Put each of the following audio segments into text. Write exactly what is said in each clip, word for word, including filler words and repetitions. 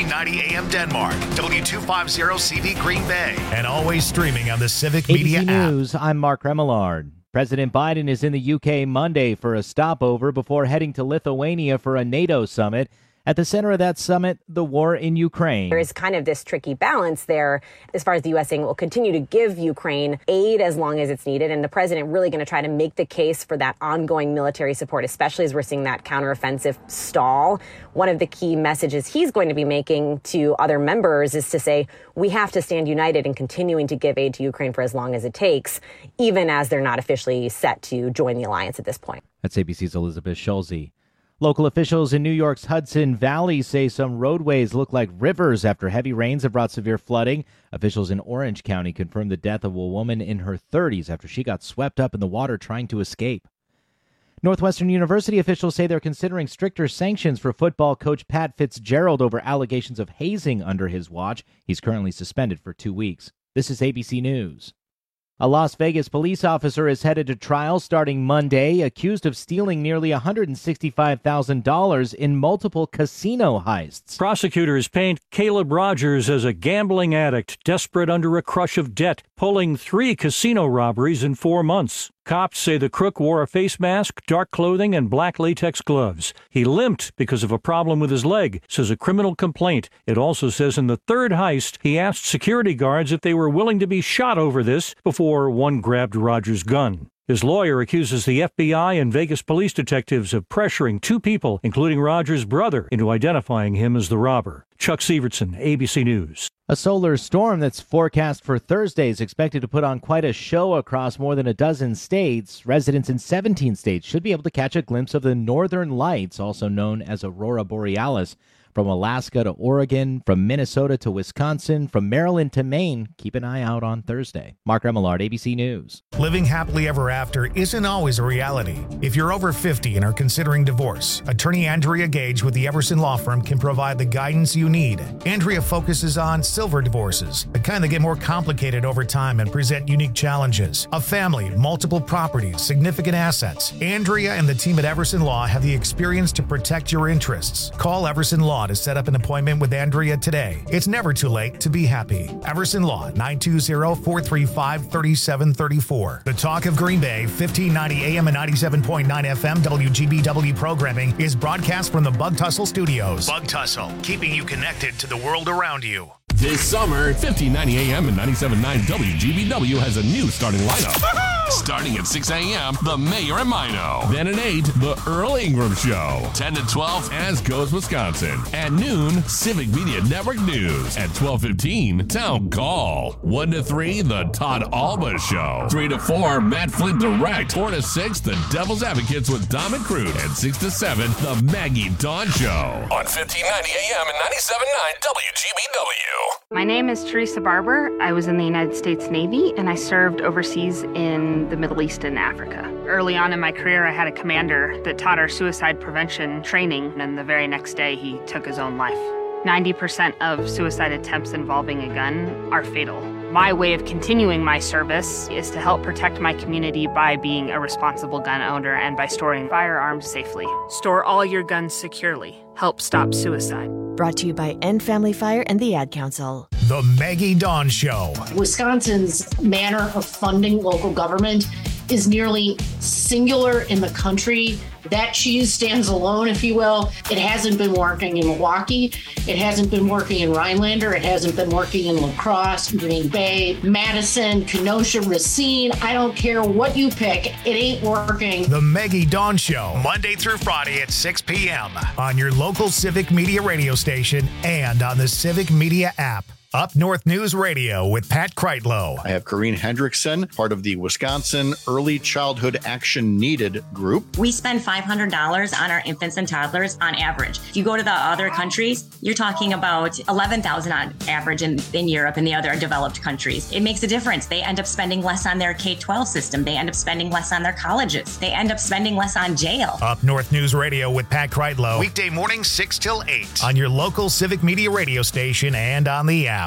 fifteen ninety A M Denmark, W two fifty C V Green Bay, and always streaming on the Civic Media A B C app. News, I'm Mark Remillard. President Biden is in the U K Monday for a stopover before heading to Lithuania for a NATO summit. At the center of that summit, the war in Ukraine. There is kind of this tricky balance there as far as the U S saying will continue to give Ukraine aid as long as it's needed. And the president really going to try to make the case for that ongoing military support, especially as we're seeing that counteroffensive stall. One of the key messages he's going to be making to other members is to say we have to stand united in continuing to give aid to Ukraine for as long as it takes, even as they're not officially set to join the alliance at this point. That's A B C's Elizabeth Schulze. Local officials in New York's Hudson Valley say some roadways look like rivers after heavy rains have brought severe flooding. Officials in Orange County confirmed the death of a woman in her thirties after she got swept up in the water trying to escape. Northwestern University officials say they're considering stricter sanctions for football coach Pat Fitzgerald over allegations of hazing under his watch. He's currently suspended for two weeks. This is A B C News. A Las Vegas police officer is headed to trial starting Monday, accused of stealing nearly one hundred sixty-five thousand dollars in multiple casino heists. Prosecutors paint Caleb Rogers as a gambling addict, desperate under a crush of debt, pulling three casino robberies in four months. Cops say the crook wore a face mask, dark clothing, and black latex gloves. He limped because of a problem with his leg, says a criminal complaint. It also says in the third heist, he asked security guards if they were willing to be shot over this before one grabbed Rogers' gun. His lawyer accuses the F B I and Vegas police detectives of pressuring two people, including Rogers' brother, into identifying him as the robber. Chuck Severson, A B C News. A solar storm that's forecast for Thursday is expected to put on quite a show across more than a dozen states. Residents in seventeen states should be able to catch a glimpse of the northern lights, also known as Aurora Borealis. From Alaska to Oregon, from Minnesota to Wisconsin, from Maryland to Maine. Keep an eye out on Thursday. Mark Remillard, A B C News. Living happily ever after isn't always a reality. If you're over fifty and are considering divorce, attorney Andrea Gage with the Everson Law Firm can provide the guidance you need. Andrea focuses on silver divorces, the kind that get more complicated over time and present unique challenges. A family, multiple properties, significant assets. Andrea and the team at Everson Law have the experience to protect your interests. Call Everson Law to set up an appointment with Andrea today. It's never too late to be happy. Everson Law, nine two zero, four three five, three seven three four. The Talk of Green Bay, fifteen ninety A M and ninety-seven point nine F M W G B W programming is broadcast from the Bug Tussle Studios. Bug Tussle, keeping you connected to the world around you. This summer, fifteen ninety A M and ninety-seven point nine W G B W has a new starting lineup. Starting at six A M, The Mayor and Mino. Then at eight, The Earl Ingram Show. ten to twelve, As Goes Wisconsin. At noon, Civic Media Network News. At twelve fifteen, Town Call. one to three, The Todd Alba Show. three to four, Matt Flint Direct. four to six, The Devil's Advocates with Dom and Cruz. And six to seven, The Maggie Dawn Show. On fifteen ninety A M and ninety-seven point nine W G B W. My name is Teresa Barber. I was in the United States Navy, and I served overseas in the Middle East and Africa. Early on in my career, I had a commander that taught our suicide prevention training, and the very next day, he took his own life. ninety percent of suicide attempts involving a gun are fatal. My way of continuing my service is to help protect my community by being a responsible gun owner and by storing firearms safely. Store all your guns securely. Help stop suicide. Brought to you by End Family Fire and the Ad Council. The Maggie Dawn Show. Wisconsin's manner of funding local government is nearly singular in the country. That cheese stands alone, if you will. It hasn't been working in Milwaukee. It hasn't been working in Rhinelander. It hasn't been working in La Crosse, Green Bay, Madison, Kenosha, Racine. I don't care what you pick. It ain't working. The Maggie Dawn Show, Monday through Friday at six p.m. on your local Civic Media radio station and on the Civic Media app. Up North News Radio with Pat Kreitlow. I have Corrine Hendrickson, part of the Wisconsin Early Childhood Action Needed group. We spend five hundred dollars on our infants and toddlers on average. If you go to the other countries, you're talking about eleven thousand dollars on average in, in Europe and the other developed countries. It makes a difference. They end up spending less on their K twelve system. They end up spending less on their colleges. They end up spending less on jail. Up North News Radio with Pat Kreitlow. Weekday morning six till eight on your local Civic Media radio station and on the app.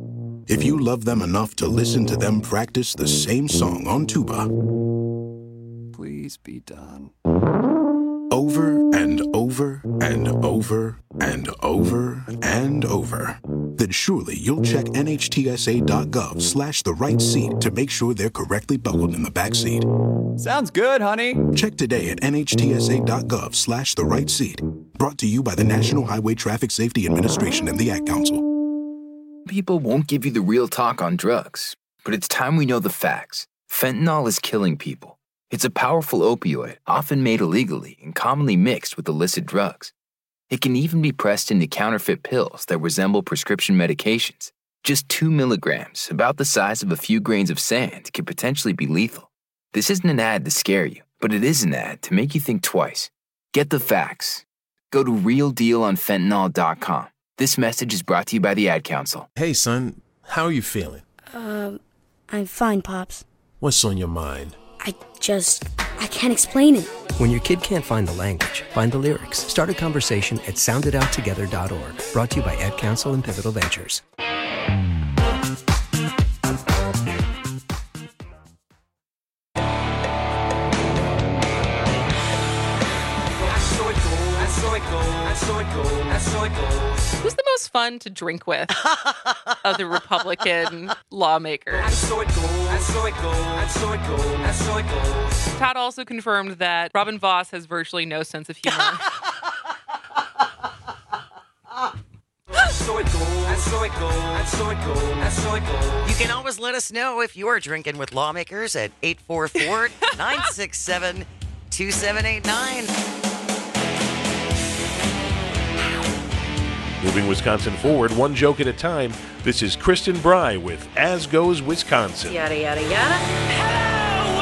If you love them enough to listen to them practice the same song on tuba, please be done. Over and over over and over and over and over, then surely you'll check nhtsa.gov slash the right seat to make sure they're correctly buckled in the back seat. Sounds good, honey. Check today at nhtsa.gov slash the right seat. Brought to you by the National Highway Traffic Safety Administration and the Ad Council. People won't give you the real talk on drugs, but it's time we know the facts. Fentanyl is killing people. It's a powerful opioid, often made illegally and commonly mixed with illicit drugs. It can even be pressed into counterfeit pills that resemble prescription medications. Just two milligrams, about the size of a few grains of sand, can potentially be lethal. This isn't an ad to scare you, but it is an ad to make you think twice. Get the facts. Go to real deal on fentanyl dot com. This message is brought to you by the Ad Council. Hey, son, how are you feeling? Um, I'm fine, Pops. What's on your mind? I just, I can't explain it. When your kid can't find the language, find the lyrics. Start a conversation at sound it out together dot org. Brought to you by Ad Council and Pivotal Ventures. Who's the most fun to drink with of the Republican lawmakers? Todd also confirmed that Robin Vos has virtually no sense of humor. You can always let us know if you are drinking with lawmakers at eight four four, nine six seven, two seven eight nine. Moving Wisconsin forward, one joke at a time. This is Kristen Bry with As Goes Wisconsin. Yada, yada, yada. Hello,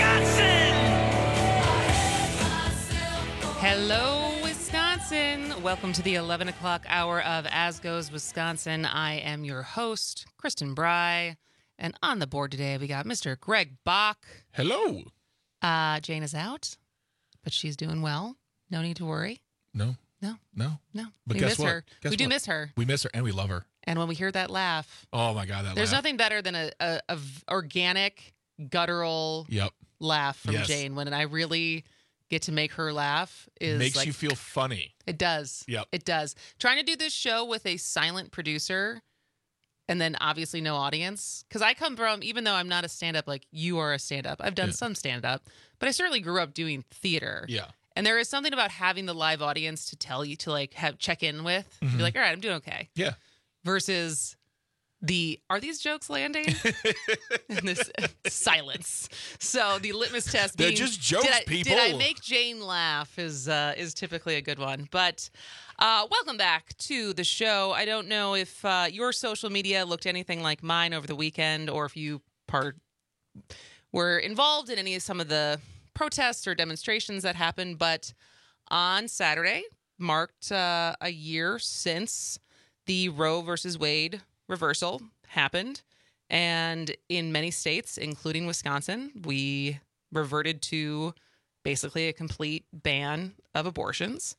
Wisconsin! Hello, Wisconsin. Welcome to the eleven o'clock hour of As Goes Wisconsin. I am your host, Kristen Bry. And on the board today, we got Mister Greg Bach. Hello. Uh, Jane is out, but she's doing well. No need to worry. No. No. No. No. But we guess miss what? her. Guess we do what? miss her. We miss her, and we love her. And when we hear that laugh. Oh, my God, that There's laugh. nothing better than a, a, a v- organic, guttural yep. laugh from Yes. Jane. When I really get to make her laugh is Makes like, you feel funny. It does. Yep. It does. Trying to do this show with a silent producer and then obviously no audience. Because I come from, even though I'm not a stand-up like you are a stand-up, I've done Yeah. some stand-up, but I certainly grew up doing theater. Yeah. And there is something about having the live audience to tell you to like have check in with. Mhm. Be like, all right, I'm doing okay. Yeah. Versus the, are these jokes landing? And this silence. So the litmus test They're being, just jokes, did I, people. Did I make Jane laugh is uh, is typically a good one. But uh, welcome back to the show. I don't know if uh, your social media looked anything like mine over the weekend or if you part were involved in any of some of the protests or demonstrations that happened. But on Saturday marked uh, a year since the Roe versus Wade reversal happened. And in many states, including Wisconsin, we reverted to basically a complete ban of abortions.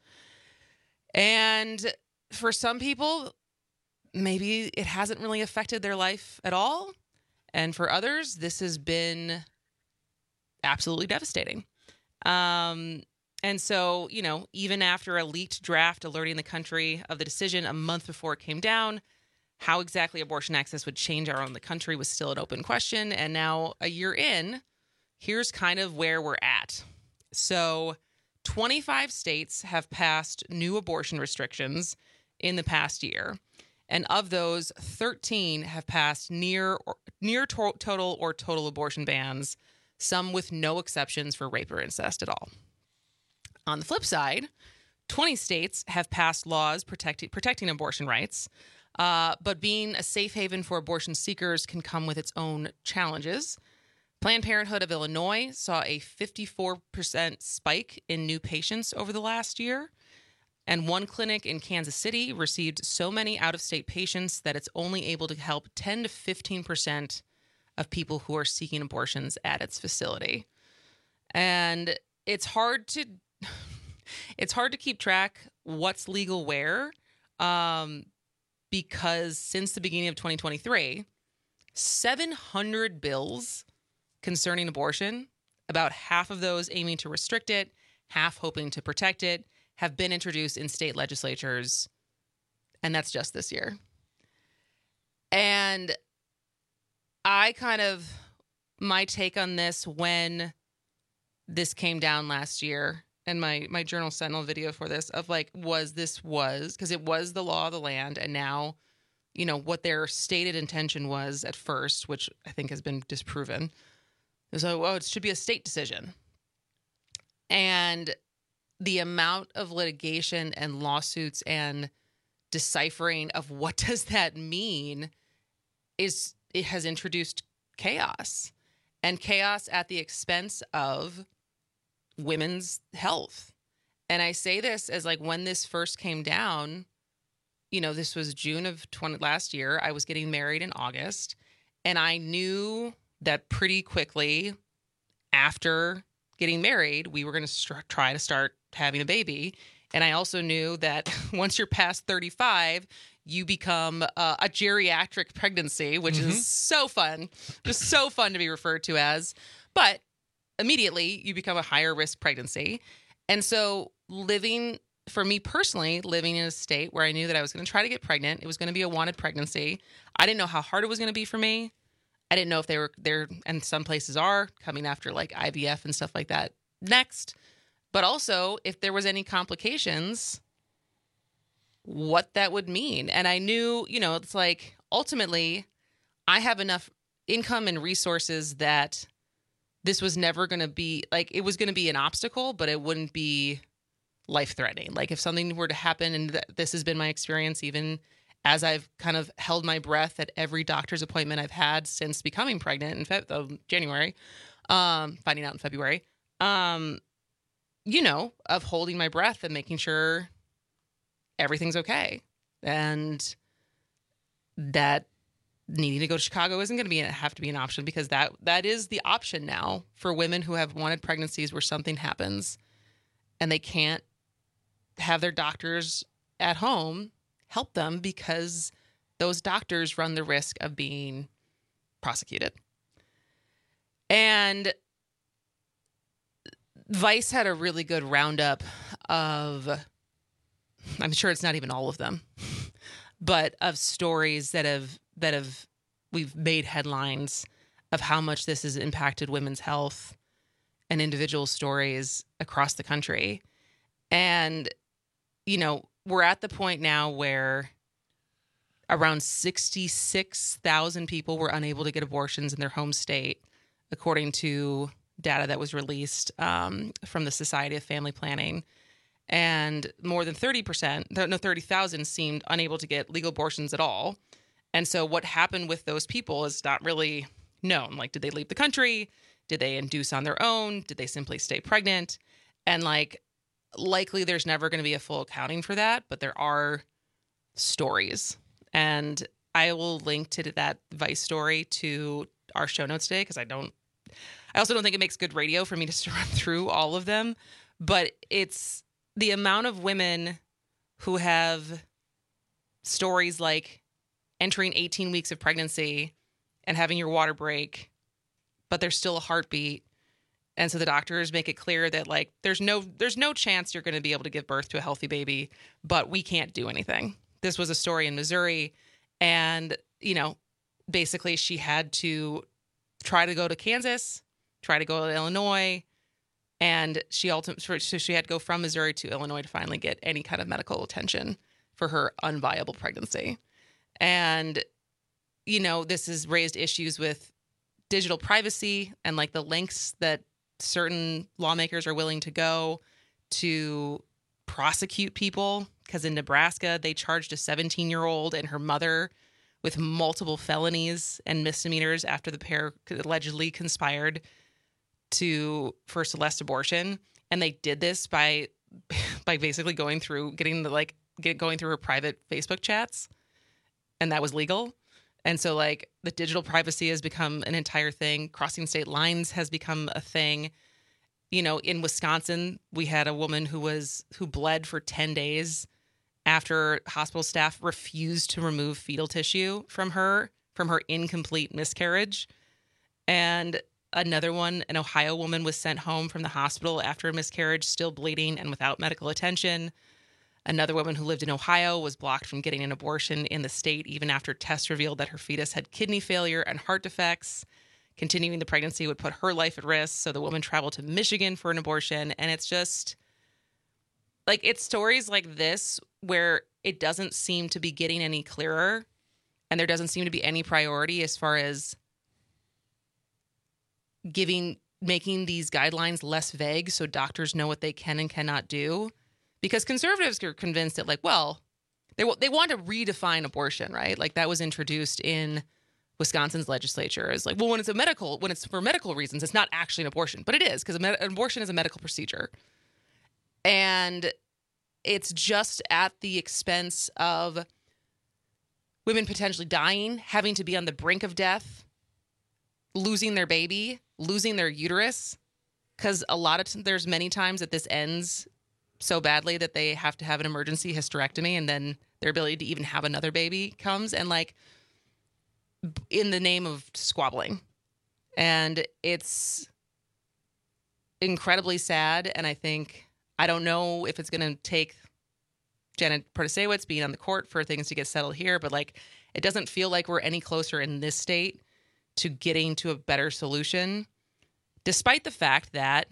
And for some people, maybe it hasn't really affected their life at all. And for others, this has been absolutely devastating. Um, and so, you know, even after a leaked draft alerting the country of the decision a month before it came down, how exactly abortion access would change our own the country was still an open question. And now a year in, here's kind of where we're at. So twenty-five states have passed new abortion restrictions in the past year. And of those, thirteen have passed near or, near to- total or total abortion bans, some with no exceptions for rape or incest at all. On the flip side, twenty states have passed laws protecting protecting abortion rights, uh, but being a safe haven for abortion seekers can come with its own challenges. Planned Parenthood of Illinois saw a fifty-four percent spike in new patients over the last year. And one clinic in Kansas City received so many out-of-state patients that it's only able to help ten to fifteen percent of people who are seeking abortions at its facility. And it's hard to it's hard to keep track what's legal where, um, because since the beginning of twenty twenty-three, seven hundred bills concerning abortion, about half of those aiming to restrict it, half hoping to protect it, have been introduced in state legislatures, and that's just this year. And I kind of, my take on this when this came down last year, and my, my Journal Sentinel video for this, of like, was this was, because it was the law of the land, and now, you know, what their stated intention was at first, which I think has been disproven, is, oh, well, it should be a state decision. And the amount of litigation and lawsuits and deciphering of what does that mean is, it has introduced chaos, and chaos at the expense of women's health. And I say this as like, when this first came down, you know, this was June of twenty last year. I was getting married in August, and I knew that pretty quickly after getting married, we were going to st- try to start having a baby. And I also knew that once you're past thirty-five, you become uh, a geriatric pregnancy, which mm-hmm. is so fun, just so fun to be referred to as. But immediately you become a higher risk pregnancy. And so living, for me personally, living in a state where I knew that I was going to try to get pregnant, it was going to be a wanted pregnancy. I didn't know how hard it was going to be for me. I didn't know if they were there, and some places are coming after like I V F and stuff like that next. But also if there was any complications, what that would mean. And I knew, you know, it's like, ultimately I have enough income and resources that this was never going to be like, it was going to be an obstacle, but it wouldn't be life threatening. Like if something were to happen, and th- this has been my experience, even as I've kind of held my breath at every doctor's appointment I've had since becoming pregnant in Fe- uh, January, um, finding out in February, um, you know, of holding my breath and making sure everything's okay. And that needing to go to Chicago isn't going to be have to be an option, because that that is the option now for women who have wanted pregnancies where something happens and they can't have their doctors at home help them, because those doctors run the risk of being prosecuted. And Vice had a really good roundup of, I'm sure it's not even all of them, but of stories that have, that have, we've made headlines of how much this has impacted women's health and individual stories across the country. And, you know, we're at the point now where around sixty-six thousand people were unable to get abortions in their home state, according to data that was released um, from the Society of Family Planning. And more than thirty percent, no, thirty thousand seemed unable to get legal abortions at all. And so what happened with those people is not really known. Like, did they leave the country? Did they induce on their own? Did they simply stay pregnant? And like, likely there's never going to be a full accounting for that, but there are stories. And I will link to that Vice story to our show notes today, because I don't, I also don't think it makes good radio for me to run through all of them. But it's the amount of women who have stories like entering eighteen weeks of pregnancy and having your water break, but there's still a heartbeat. And so the doctors make it clear that like, there's no, there's no chance you're going to be able to give birth to a healthy baby, but we can't do anything. This was a story in Missouri, and, you know, basically she had to try to go to Kansas, try to go to Illinois, and she ultimately, so she had to go from Missouri to Illinois to finally get any kind of medical attention for her unviable pregnancy. And, you know, this has raised issues with digital privacy and like the lengths that certain lawmakers are willing to go to prosecute people. Because in Nebraska, they charged a seventeen-year-old and her mother with multiple felonies and misdemeanors after the pair allegedly conspired to for Celeste abortion. And they did this by by basically going through getting the like get, going through her private Facebook chats, and that was legal. And so like the digital privacy has become an entire thing. Crossing state lines has become a thing. You know, in Wisconsin, we had a woman who was who bled for ten days after hospital staff refused to remove fetal tissue from her from her incomplete miscarriage. And another one, an Ohio woman was sent home from the hospital after a miscarriage, still bleeding and without medical attention. Another woman who lived in Ohio was blocked from getting an abortion in the state even after tests revealed that her fetus had kidney failure and heart defects. Continuing the pregnancy would put her life at risk, so the woman traveled to Michigan for an abortion. And it's just, like, it's stories like this where it doesn't seem to be getting any clearer, and there doesn't seem to be any priority as far as giving, making these guidelines less vague so doctors know what they can and cannot do. Because conservatives are convinced that, like, well, they they want to redefine abortion, right? Like, that was introduced in Wisconsin's legislature as like, well, when it's a medical, when it's for medical reasons, it's not actually an abortion, but it is, because an abortion is a medical procedure, and it's just at the expense of women potentially dying, having to be on the brink of death, losing their baby, losing their uterus, because a lot of t- there's many times that this ends so badly that they have to have an emergency hysterectomy, and then their ability to even have another baby comes, and like in the name of squabbling. And it's incredibly sad. And I think, I don't know if it's going to take Janet Protasiewicz being on the court for things to get settled here, but like, it doesn't feel like we're any closer in this state to getting to a better solution, despite the fact that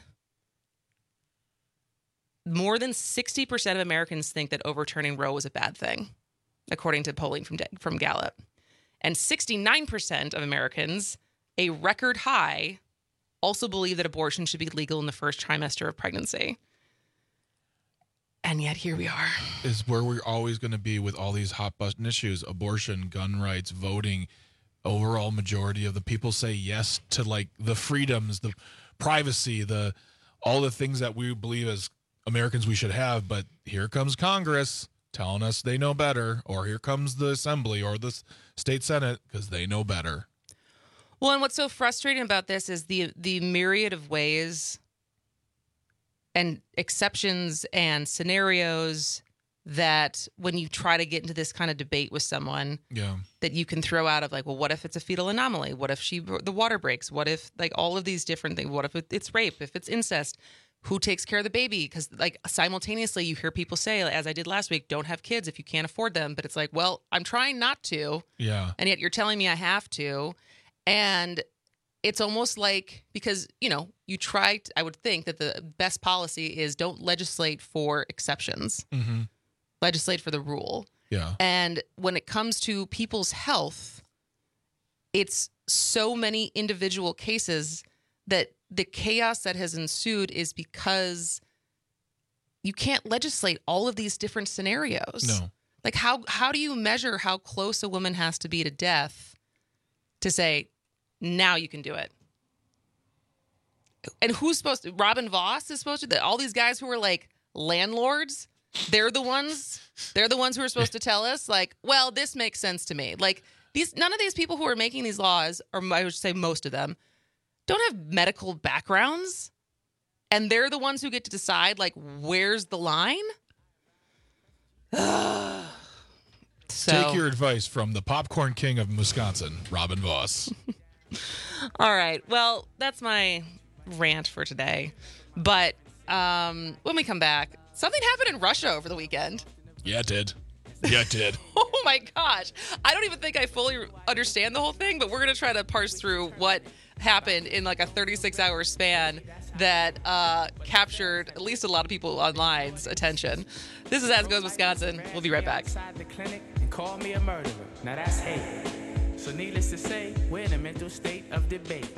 more than sixty percent of Americans think that overturning Roe was a bad thing, according to polling from from Gallup. And sixty-nine percent of Americans, a record high, also believe that abortion should be legal in the first trimester of pregnancy. And yet here we are. Is where we're always going to be with all these hot button issues: abortion, gun rights, voting. Overall majority of the people say yes to like the freedoms, the privacy, the all the things that we believe as Americans we should have. But here comes Congress telling us they know better, or here comes the Assembly or the state Senate because they know better. Well, and what's so frustrating about this is the the myriad of ways and exceptions and scenarios that when you try to get into this kind of debate with someone, yeah, that you can throw out of like, well, what if it's a fetal anomaly? What if she the water breaks? What if like all of these different things? What if it's rape? If it's incest? Who takes care of the baby? Because like simultaneously you hear people say, as I did last week, don't have kids if you can't afford them. But it's like, well, I'm trying not to. Yeah. And yet you're telling me I have to. And it's almost like, because, you know, you try, to, I would think that the best policy is don't legislate for exceptions. Mm-hmm. Legislate for the rule. Yeah. And when it comes to people's health, it's so many individual cases that the chaos that has ensued is because you can't legislate all of these different scenarios. No. Like how how do you measure how close a woman has to be to death to say, now you can do it? And who's supposed to, Robin Voss is supposed to, all these guys who are like landlords, they're the ones, they're the ones who are supposed to tell us like, well, this makes sense to me. Like these, none of these people who are making these laws, or I would say most of them, don't have medical backgrounds, and they're the ones who get to decide like where's the line. so, Take your advice from the popcorn king of Wisconsin, Robin Voss. All right, well, that's my rant for today. But um, when we come back, something happened in Russia over the weekend. Yeah, it did. Yeah, it did. Oh my gosh, I don't even think I fully understand the whole thing, but we're gonna try to parse through what happened in like a thirty-six hour span that uh, captured at least a lot of people online's attention. This is As Goes Wisconsin. We'll be right back. The clinic and call me a murderer. Now that's hate. So needless to say, we're in a mental state of debate.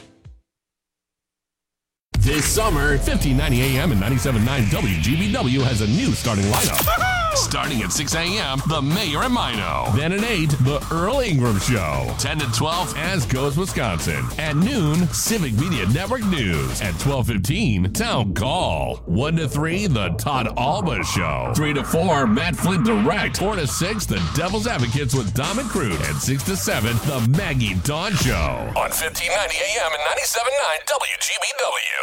This summer, fifteen ninety A M and ninety-seven point nine W G B W has a new starting lineup. Starting at six A M, The Mayor and Mino. Then at eight, The Earl Ingram Show. ten to twelve, As Goes Wisconsin. At noon, Civic Media Network News. At twelve fifteen, Town Call. one to three, The Todd Alba Show. three to four, Matt Flint Direct. four to six, The Devil's Advocates with Dom and Crude. And six to seven, The Maggie Dawn Show. On fifteen ninety A M and ninety-seven point nine W G B W.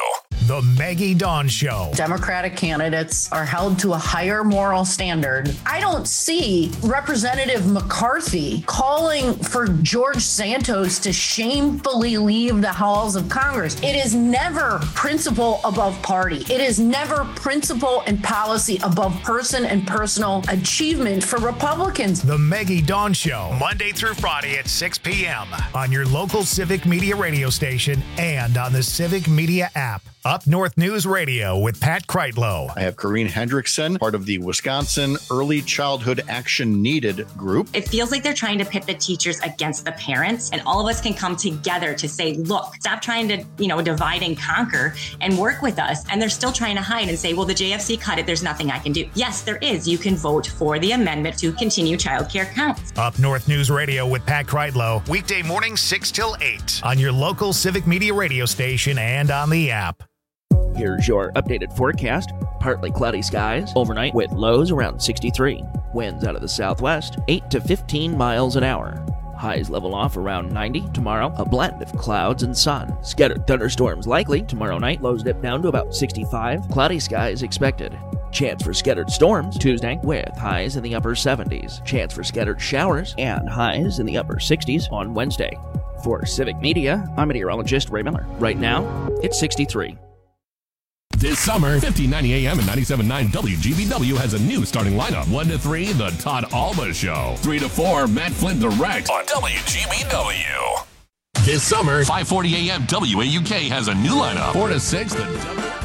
The Maggie Dawn Show. Democratic candidates are held to a higher moral standard. I don't see Representative McCarthy calling for George Santos to shamefully leave the halls of Congress. It is never principle above party. It is never principle and policy above person and personal achievement for Republicans. The Maggie Dawn Show, Monday through Friday at six p.m. on your local Civic Media radio station and on the Civic Media app. Up North News Radio with Pat Kreitlow. I have Corrine Hendrickson, part of the Wisconsin Early Childhood Action Needed group. It feels like they're trying to pit the teachers against the parents, and all of us can come together to say, look, stop trying to, you know, divide and conquer and work with us. And they're still trying to hide and say, well, the J F C cut it. There's nothing I can do. Yes, there is. You can vote for the amendment to continue childcare counts. Up North News Radio with Pat Kreitlow, weekday morning six till eight on your local Civic Media radio station and on the app. Here's your updated forecast. Partly cloudy skies overnight with lows around sixty-three. Winds out of the southwest, eight to fifteen miles an hour. Highs level off around ninety. Tomorrow, a blend of clouds and sun. Scattered thunderstorms likely. Tomorrow night, lows dip down to about sixty-five. Cloudy skies expected. Chance for scattered storms Tuesday with highs in the upper seventies. Chance for scattered showers and highs in the upper sixties on Wednesday. For Civic Media, I'm meteorologist Ray Miller. Right now, it's sixty-three. This summer, fifteen ninety A M and ninety-seven point nine W G B W has a new starting lineup. one to three, The Todd Alba Show. three to four, Matt Flynn Direct on W G B W. This summer, five forty A M W A U K has a new lineup. four to six, The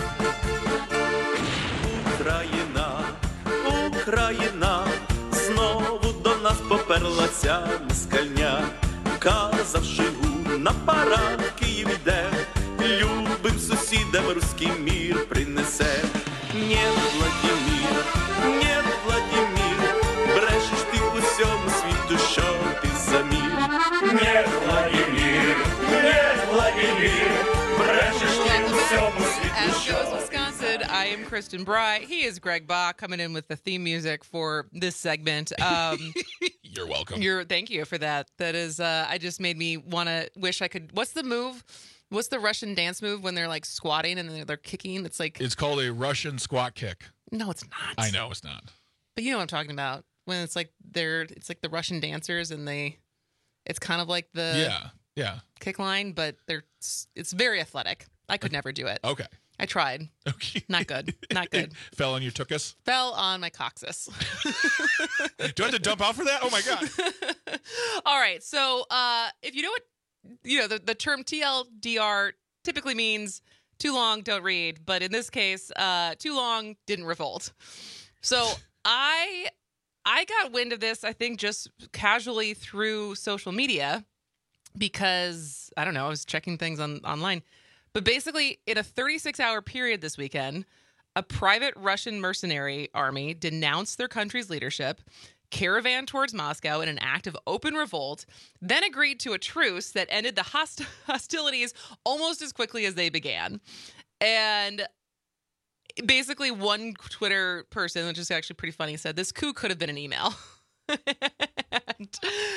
Україна, Україна, знову до нас поперлася москальня, казавши гу на парад Київ іде, любим сусідам руський мір принесе. Нет, Владимир, нет, Владимир, брешеш ти усьому світу, що ти за мир. Нет, Владимир, нет, Владимир, брешеш ти усьому світу, що. As goes Wisconsin, I am Kristen Bry. He is Greg Bach coming in with the theme music for this segment. Um, You're welcome. You're thank you for that. That is, uh, I just made me want to wish I could. What's the move? What's the Russian dance move when they're like squatting and they're, they're kicking? It's like It's called a Russian squat kick. No, it's not. I know it's not. But you know what I'm talking about. When it's like they're it's like the Russian dancers and they it's kind of like the Yeah. Yeah. kick line, but they're it's very athletic. I could never do it. Okay. I tried. Okay. Not good. Not good. Fell on your tuchus? Fell on my coccyx. Do I have to dump out for that? Oh my God. All right. So uh, if you know what you know, the, the term T L D R typically means too long, don't read. But in this case, uh, too long, didn't revolt. So I I got wind of this, I think, just casually through social media because, I don't know, I was checking things on online. But basically, in a thirty-six hour period this weekend, a private Russian mercenary army denounced their country's leadership, caravan towards Moscow in an act of open revolt, then agreed to a truce that ended the host- hostilities almost as quickly as they began. And basically one Twitter person, which is actually pretty funny, said this coup could have been an email. and,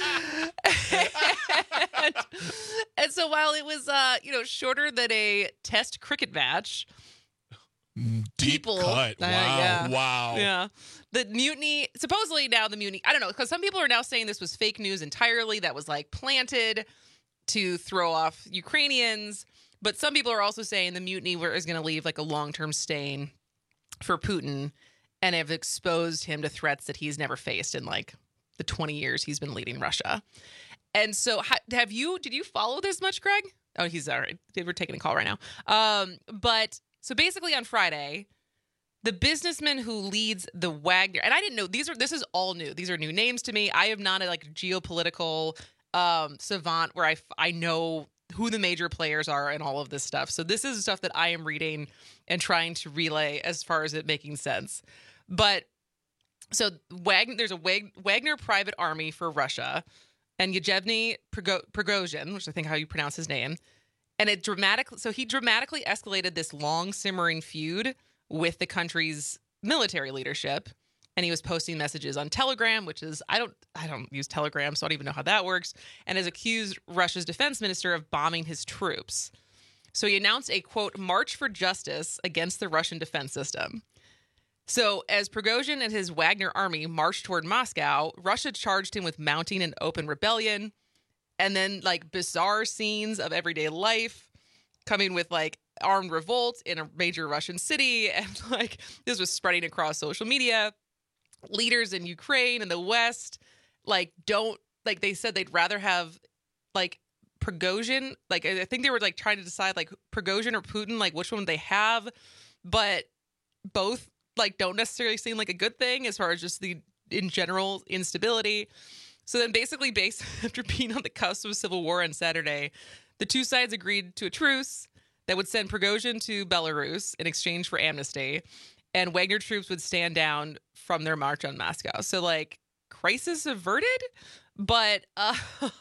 and, and so while it was, uh, you know, shorter than a test cricket match, Deep people, cut. Wow. Uh, yeah, wow. Yeah. The mutiny, supposedly now the mutiny, I don't know, because some people are now saying this was fake news entirely, that was like planted to throw off Ukrainians. But some people are also saying the mutiny is going to leave like a long-term stain for Putin and have exposed him to threats that he's never faced in like the twenty years he's been leading Russia. And so have you, did you follow this much, Greg? Oh, he's all right. We're taking a call right now. Um, but so basically on Friday, the businessman who leads the Wagner, and I didn't know, these are, this is all new. These are new names to me. I am not a like geopolitical um, savant where I, I know who the major players are and all of this stuff. So this is stuff that I am reading and trying to relay as far as it making sense. But so Wagner, there's a Wag, Wagner private army for Russia, and Yevgeny Prigozhin, which I think how you pronounce his name, and it dramatically, so he dramatically escalated this long simmering feud with the country's military leadership. And he was posting messages on Telegram, which is, I don't I don't use Telegram, so I don't even know how that works, and has accused Russia's defense minister of bombing his troops. So he announced a, quote, march for justice against the Russian defense system. So as Prigozhin and his Wagner army marched toward Moscow, Russia charged him with mounting an open rebellion. And then, like, bizarre scenes of everyday life coming with, like, armed revolt in a major Russian city. And, like, this was spreading across social media. Leaders in Ukraine and the West, like, don't, like, they said they'd rather have, like, Prigozhin. Like, I think they were, like, trying to decide, like, Prigozhin or Putin, like, which one they have. But both, like, don't necessarily seem like a good thing as far as just the, in general, instability. So then basically, based after being on the cusp of civil war on Saturday, the two sides agreed to a truce that would send Prigozhin to Belarus in exchange for amnesty, and Wagner troops would stand down from their march on Moscow. So, like, crisis averted, but uh,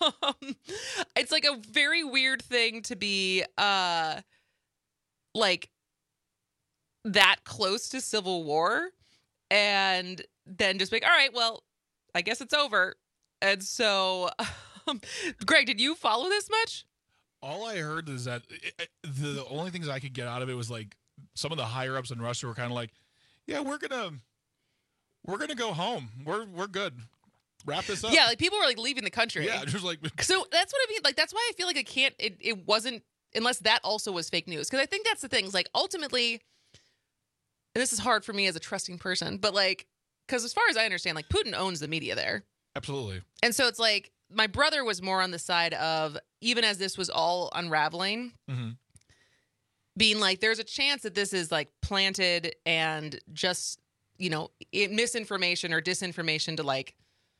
it's like a very weird thing to be uh, like that close to civil war and then just be like, all right, well, I guess it's over. And so, um, Greg, did you follow this much? All I heard is that it, it, the, the only things I could get out of it was like some of the higher ups in Russia were kind of like, "Yeah, we're gonna, we're gonna go home. We're we're good. Wrap this up." Yeah, like people were like leaving the country. Yeah, just like so that's what I mean. Like that's why I feel like it can't. It it wasn't unless that also was fake news, because I think that's the thing. Is like ultimately, and this is hard for me as a trusting person, but like because as far as I understand, like Putin owns the media there. Absolutely. And so it's like my brother was more on the side of, even as this was all unraveling, mm-hmm. being like, there's a chance that this is like planted and just, you know, it, misinformation or disinformation to like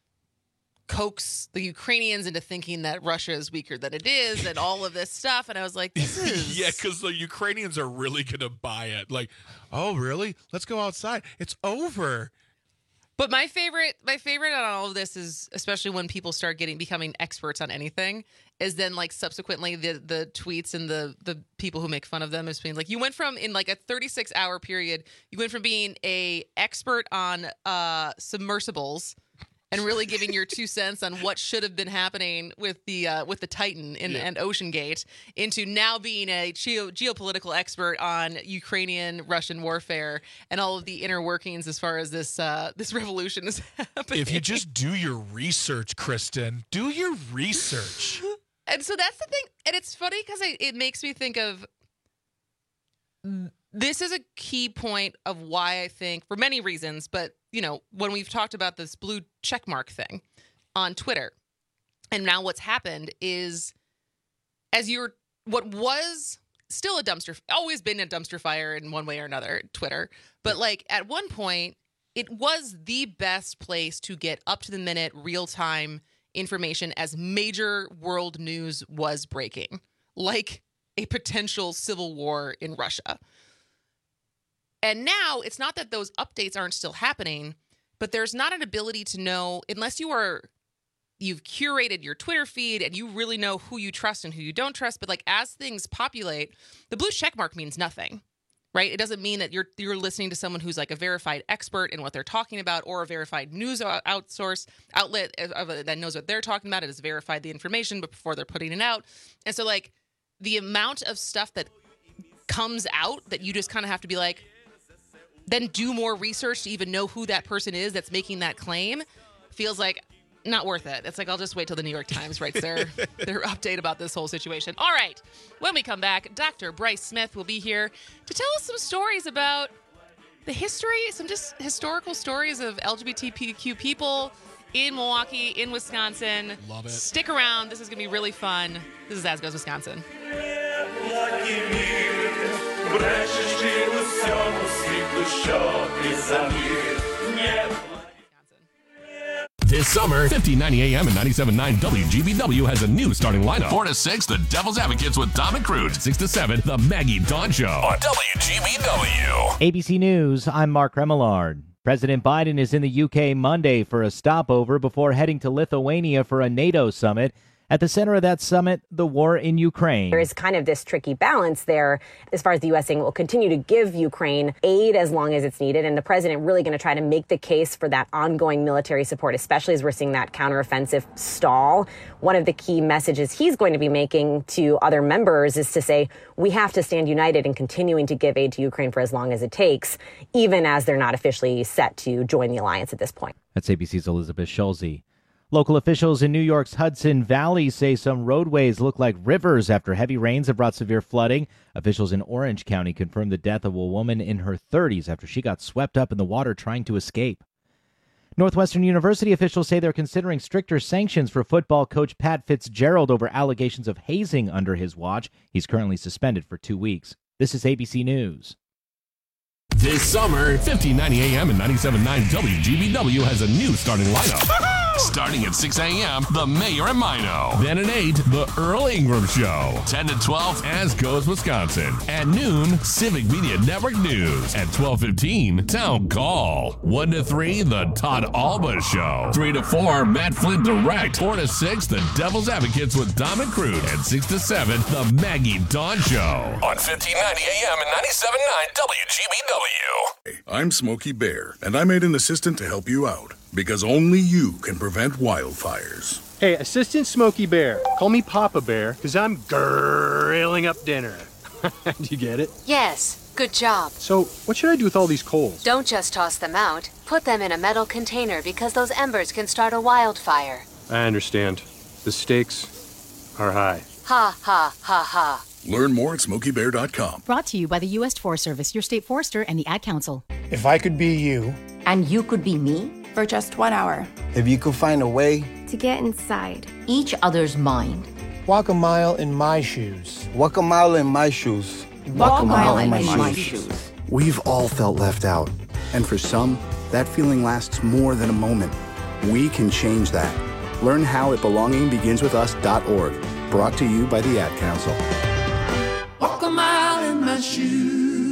coax the Ukrainians into thinking that Russia is weaker than it is and all of this stuff. And I was like, this is... yeah, because the Ukrainians are really going to buy it. Like, oh, really? Let's go outside. It's over. But my favorite, my favorite on all of this is, especially when people start getting becoming experts on anything, is then like subsequently the the tweets and the the people who make fun of them is being like, you went from in like a thirty-six hour period, you went from being a expert on uh, submersibles and really giving your two cents on what should have been happening with the uh, with the Titan in, yeah. and Ocean Gate into now being a geo- geopolitical expert on Ukrainian Russian warfare and all of the inner workings as far as this uh, this revolution is happening. If you just do your research, Kristen, do your research. And so that's the thing, and it's funny because it makes me think of. This is a key point of why I think, for many reasons, but, you know, when we've talked about this blue checkmark thing on Twitter, and now what's happened is, as you're, what was still a dumpster, always been a dumpster fire in one way or another, Twitter, but like at one point, it was the best place to get up-to-the-minute, real-time information as major world news was breaking, like a potential civil war in Russia. And now it's not that those updates aren't still happening, but there's not an ability to know, unless you are, you've curated your Twitter feed and you really know who you trust and who you don't trust. But like as things populate, the blue checkmark means nothing, right? It doesn't mean that you're you're listening to someone who's like a verified expert in what they're talking about, or a verified news outsource outlet that knows what they're talking about. It has verified the information before they're putting it out. And so like the amount of stuff that comes out that you just kind of have to be like, then do more research to even know who that person is that's making that claim, feels like not worth it. It's like, I'll just wait till the New York Times writes their, their update about this whole situation. All right. When we come back, Doctor Bryce Smith will be here to tell us some stories about the history, some just historical stories of L G B T Q people in Milwaukee, in Wisconsin. Love it. Stick around. This is going to be really fun. This is As Goes Wisconsin. This summer, fifteen ninety A M and ninety-seven point nine W G B W has a new starting lineup. four to six, The Devil's Advocates with Dom and Crude. six to seven, The Maggie Dawn Show on W G B W. A B C News, I'm Mark Remillard. President Biden is in the U K Monday for a stopover before heading to Lithuania for a NATO summit. At the center of that summit, the war in Ukraine. There is kind of this tricky balance there as far as the U S saying it will continue to give Ukraine aid as long as it's needed. And the president really going to try to make the case for that ongoing military support, especially as we're seeing that counteroffensive stall. One of the key messages he's going to be making to other members is to say, we have to stand united in continuing to give aid to Ukraine for as long as it takes, even as they're not officially set to join the alliance at this point. That's A B C's Elizabeth Schulze. Local officials in New York's Hudson Valley say some roadways look like rivers after heavy rains have brought severe flooding. Officials in Orange County confirmed the death of a woman in her thirties after she got swept up in the water trying to escape. Northwestern University officials say they're considering stricter sanctions for football coach Pat Fitzgerald over allegations of hazing under his watch. He's currently suspended for two weeks. This is A B C News. This summer, fifteen ninety A M and ninety-seven point nine W G B W has a new starting lineup. Starting at six A M, The Mayor and Mino. Then at eight, The Earl Ingram Show. ten to twelve, As Goes Wisconsin. At noon, Civic Media Network News. At twelve fifteen, Town Call. one to three, The Todd Alba Show. three to four, Matt Flynn Direct. four to six, The Devil's Advocates with Dom and Crude. And six to seven, The Maggie Dawn Show. On fifteen ninety A M and ninety-seven point nine W G B W. Hey, I'm Smokey Bear, and I made an assistant to help you out, because only you can prevent wildfires. Hey, Assistant Smokey Bear, call me Papa Bear, because I'm grilling up dinner. Do you get it? Yes, good job. So, what should I do with all these coals? Don't just toss them out. Put them in a metal container because those embers can start a wildfire. I understand. The stakes are high. Ha, ha, ha, ha. Learn more at smokey bear dot com. Brought to you by the U S Forest Service, your state forester, and the Ad Council. If I could be you. And you could be me? For just one hour. If you could find a way. To get inside each other's mind. Walk a mile in my shoes. Walk a mile in my shoes. Walk, Walk a mile, mile in, in my, my shoes. shoes. We've all felt left out. And for some, that feeling lasts more than a moment. We can change that. Learn how at belonging begins with us dot org. Brought to you by the Ad Council. Walk a mile in my shoes.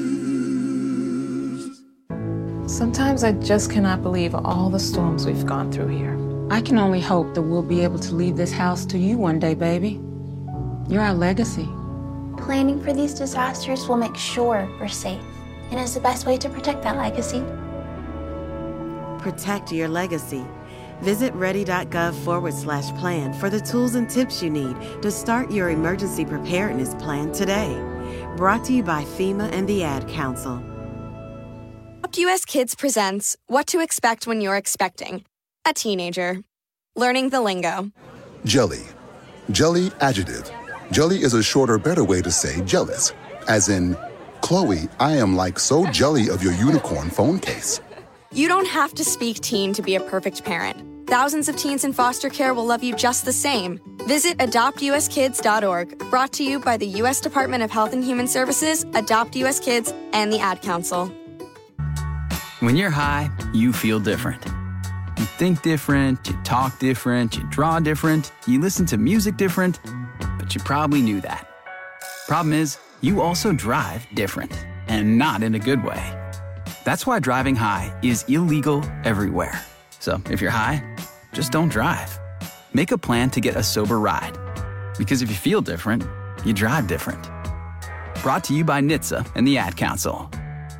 Sometimes I just cannot believe all the storms we've gone through here. I can only hope that we'll be able to leave this house to you one day, baby. You're our legacy. Planning for these disasters will make sure we're safe, and is the best way to protect that legacy. Protect your legacy. Visit ready.gov forward slash plan for the tools and tips you need to start your emergency preparedness plan today. Brought to you by FEMA and the Ad Council. Adopt U S Kids presents What to Expect When You're Expecting a Teenager. Learning the lingo. Jelly. Jelly adjective. Jelly is a shorter, better way to say jealous. As in, Chloe, I am like so jelly of your unicorn phone case. You don't have to speak teen to be a perfect parent. Thousands of teens in foster care will love you just the same. Visit adopt u s kids dot org. Brought to you by the U S Department of Health and Human Services, Adopt U S Kids, and the Ad Council. When you're high, you feel different. You think different, you talk different, you draw different, you listen to music different, but you probably knew that. Problem is, you also drive different, and not in a good way. That's why driving high is illegal everywhere. So if you're high, just don't drive. Make a plan to get a sober ride. Because if you feel different, you drive different. Brought to you by N H T S A and the Ad Council.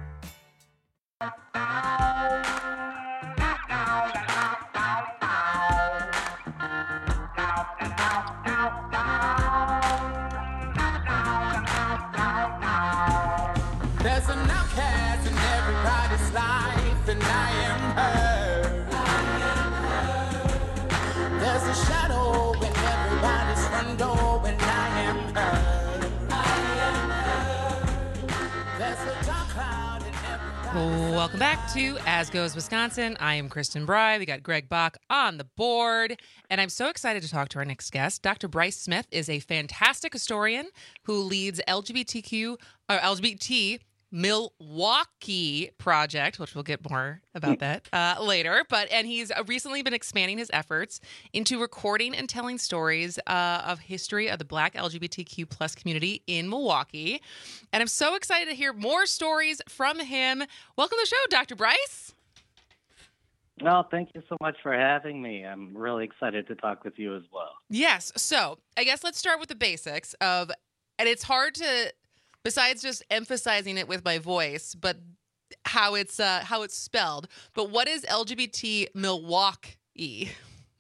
There's an outcast in everybody's life, and I am her. There's a shadow in everybody's front door, and I am her. There's a dark cloud in everybody's... Welcome back to As Goes Wisconsin. I am Kristen Bry. We got Greg Bach on the board, and I'm so excited to talk to our next guest. Doctor Bryce Smith is a fantastic historian who leads L G B T Q or L G B T Milwaukee Project, which we'll get more about that uh, later. But and he's recently been expanding his efforts into recording and telling stories uh, of history of the Black L G B T Q plus community in Milwaukee. And I'm so excited to hear more stories from him. Welcome to the show, Doctor Bryce. Well, thank you so much for having me. I'm really excited to talk with you as well. Yes. So I guess let's start with the basics of, and it's hard to, besides just emphasizing it with my voice, but how it's uh, how it's spelled. But what is L G B T Milwaukee?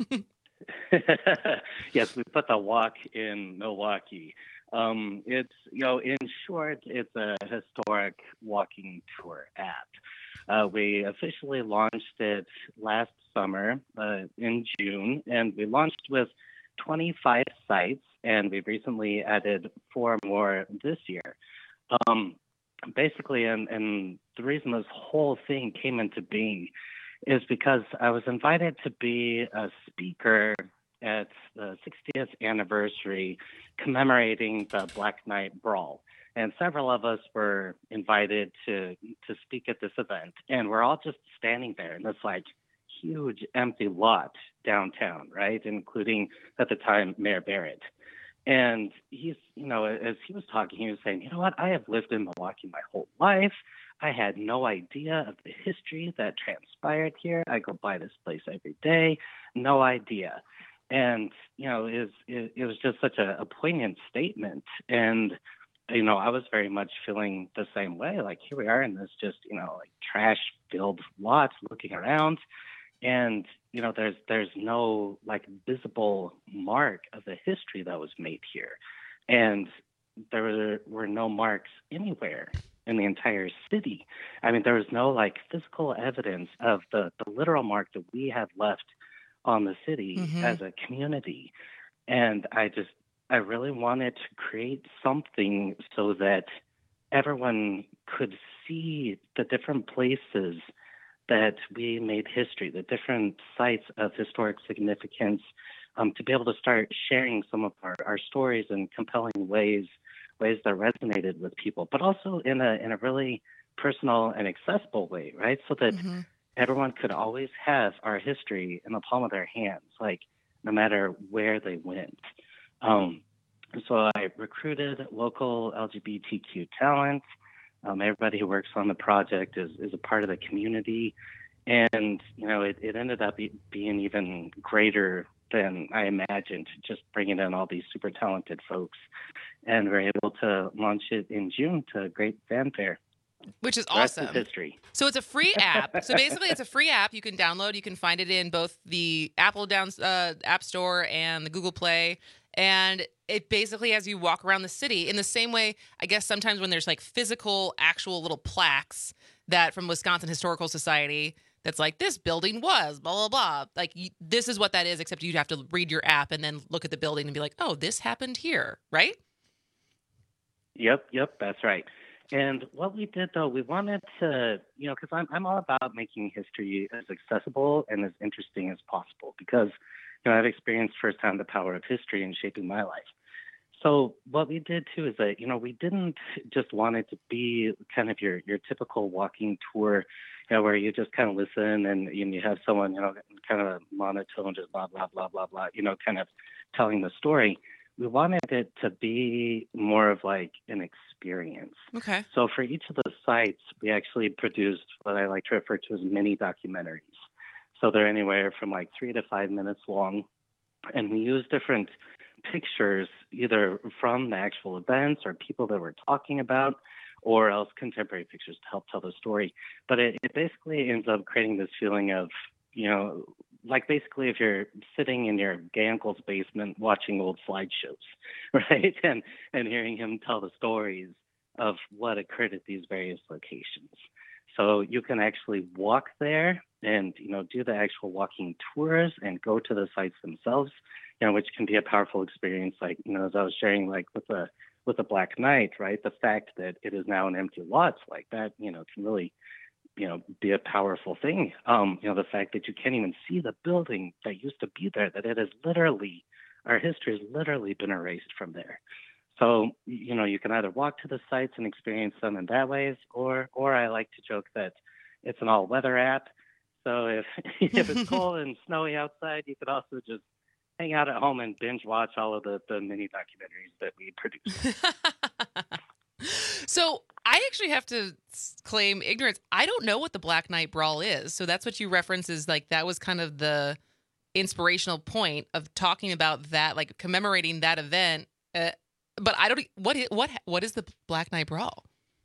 Yes, we put the walk in Milwaukee. Um, it's, you know, in short, it's a historic walking tour app. Uh, we officially launched it last summer uh, in June, and we launched with twenty-five sites, and we've recently added four more this year. Um, basically, and, and the reason this whole thing came into being is because I was invited to be a speaker at the sixtieth anniversary commemorating the Black Knight Brawl. And several of us were invited to to speak at this event, and we're all just standing there in this like huge empty lot downtown, right? Including at the time Mayor Barrett. And he's, you know, as he was talking, he was saying, you know what? I have lived in Milwaukee my whole life. I had no idea of the history that transpired here. I go by this place every day, no idea. And you know, it was, it, it was just such a, a poignant statement. And you know, I was very much feeling the same way. Like, here we are in this just, you know, like trash-filled lot looking around. And, you know, there's there's no, like, visible mark of the history that was made here. And there were, were no marks anywhere in the entire city. I mean, there was no, like, physical evidence of the, the literal mark that we have left on the city mm-hmm. as a community. And I just, I really wanted to create something so that everyone could see the different places that we made history, the different sites of historic significance, um, to be able to start sharing some of our, our stories in compelling ways, ways that resonated with people, but also in a in a really personal and accessible way, right? So that mm-hmm. everyone could always have our history in the palm of their hands, like no matter where they went. Um, so I recruited local L G B T Q talent. Um, everybody who works on the project is, is a part of the community. And, you know, it, it ended up be, being even greater than I imagined, just bringing in all these super talented folks. And we're able to launch it in June to great fanfare. Which is The rest awesome. is history. So it's a free app. So basically, it's a free app you can download. You can find it in both the Apple down, uh, App Store and the Google Play. And it basically, as you walk around the city, in the same way, I guess sometimes when there's like physical, actual little plaques that from Wisconsin Historical Society that's like, this building was blah, blah, blah. Like, you, this is what that is, except you'd have to read your app and then look at the building and be like, oh, this happened here, right? Yep, yep, that's right. And what we did, though, we wanted to, you know, because I'm, I'm all about making history as accessible and as interesting as possible because, you know, I've experienced firsthand the power of history in shaping my life. So what we did, too, is that, you know, we didn't just want it to be kind of your, your typical walking tour, you know, where you just kind of listen and, and you have someone, you know, kind of monotone, just blah, blah, blah, blah, blah, you know, kind of telling the story. We wanted it to be more of like an experience. Okay. So for each of the sites, we actually produced what I like to refer to as mini documentaries. So they're anywhere from like three to five minutes long. And we use different pictures, either from the actual events or people that we're talking about, or else contemporary pictures to help tell the story. But it, it basically ends up creating this feeling of, you know, like basically if you're sitting in your gay uncle's basement watching old slideshows, right? And and hearing him tell the stories of what occurred at these various locations. So you can actually walk there and, you know, do the actual walking tours and go to the sites themselves, you know, which can be a powerful experience. Like, you know, as I was sharing, like with the with the Black Knight, right? The fact that it is now an empty lot like that, you know, can really, you know, be a powerful thing. Um, you know, the fact that you can't even see the building that used to be there, that it has literally, our history has literally been erased from there. So, you know, you can either walk to the sites and experience them in that ways, or, or I like to joke that it's an all-weather app. So if if it's cold and snowy outside, you could also just hang out at home and binge watch all of the, the mini documentaries that we produce. So I actually have to claim ignorance. I don't know what the Black Knight Brawl is. So that's what you reference is like that was kind of the inspirational point of talking about that, like commemorating that event. Uh, but I don't. What is, what what is the Black Knight Brawl?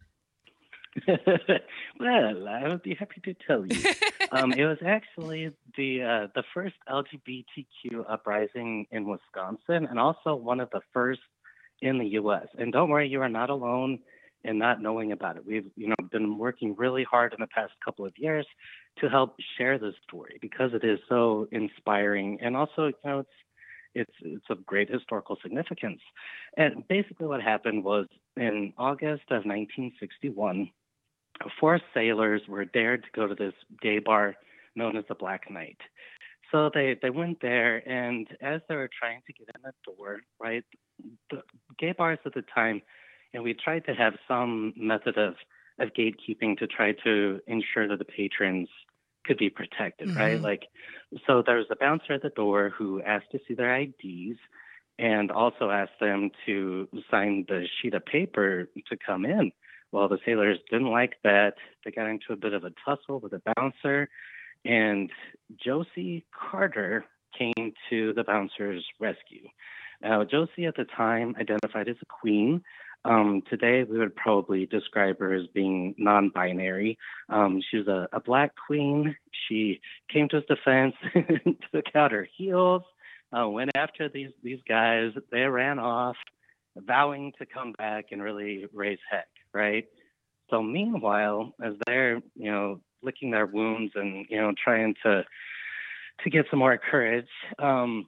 Well, I would be happy to tell you. um, it was actually the uh, the first L G B T Q uprising in Wisconsin, and also one of the first in the U S. And don't worry, you are not alone in not knowing about it. We've you know been working really hard in the past couple of years to help share this story because it is so inspiring, and also you know it's it's it's of great historical significance. And basically, what happened was in August of nineteen sixty-one. Four sailors were dared to go to this gay bar known as the Black Knight. So they, they went there, and as they were trying to get in the door, right, the gay bars at the time, and we tried to have some method of, of gatekeeping to try to ensure that the patrons could be protected, mm-hmm. right? Like, so there was a bouncer at the door who asked to see their I Ds and also asked them to sign the sheet of paper to come in. Well, the sailors didn't like that. They got into a bit of a tussle with the bouncer, and Josie Carter came to the bouncer's rescue. Now, Josie at the time identified as a queen. Um, today, we would probably describe her as being non-binary. Um, she was a, a black queen. She came to his defense, took out her heels, uh, went after these, these guys. They ran off, vowing to come back and really raise heck. Right. So meanwhile, as they're, you know, licking their wounds and, you know, trying to to get some more courage, um,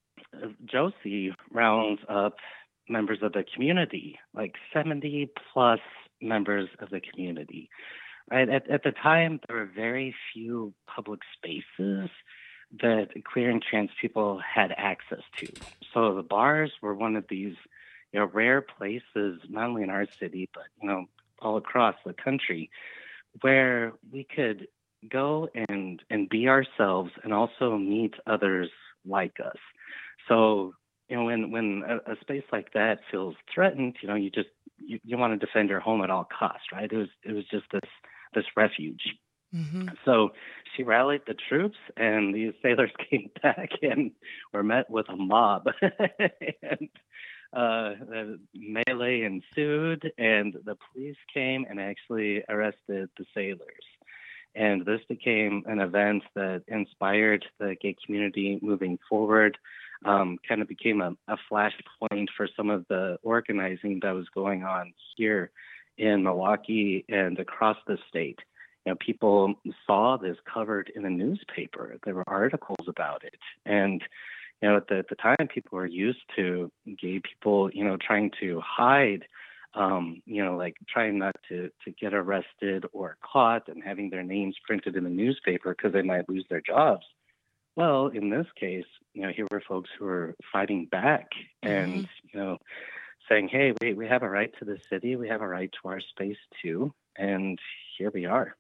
Josie rounds up members of the community, like seventy plus members of the community. Right. At, at the time, there were very few public spaces that queer and trans people had access to. So the bars were one of these you know, rare places, not only in our city, but, you know, all across the country, where we could go and, and be ourselves and also meet others like us. So, you know, when, when a, a space like that feels threatened, you know, you just, you, you want to defend your home at all costs, right? It was, it was just this, this refuge. Mm-hmm. So she rallied the troops, and these sailors came back and were met with a mob. and, Uh, the melee ensued, and the police came and actually arrested the sailors. And this became an event that inspired the gay community moving forward, um, kind of became a, a flashpoint for some of the organizing that was going on here in Milwaukee and across the state. You know, people saw this covered in a newspaper. There were articles about it. And You know, at the, at the time, people were used to gay people, you know, trying to hide, um, you know, like trying not to, to get arrested or caught and having their names printed in the newspaper because they might lose their jobs. Well, in this case, you know, here were folks who were fighting back and, mm-hmm. you know, saying, hey, we, we have a right to the city. We have a right to our space, too. And here we are.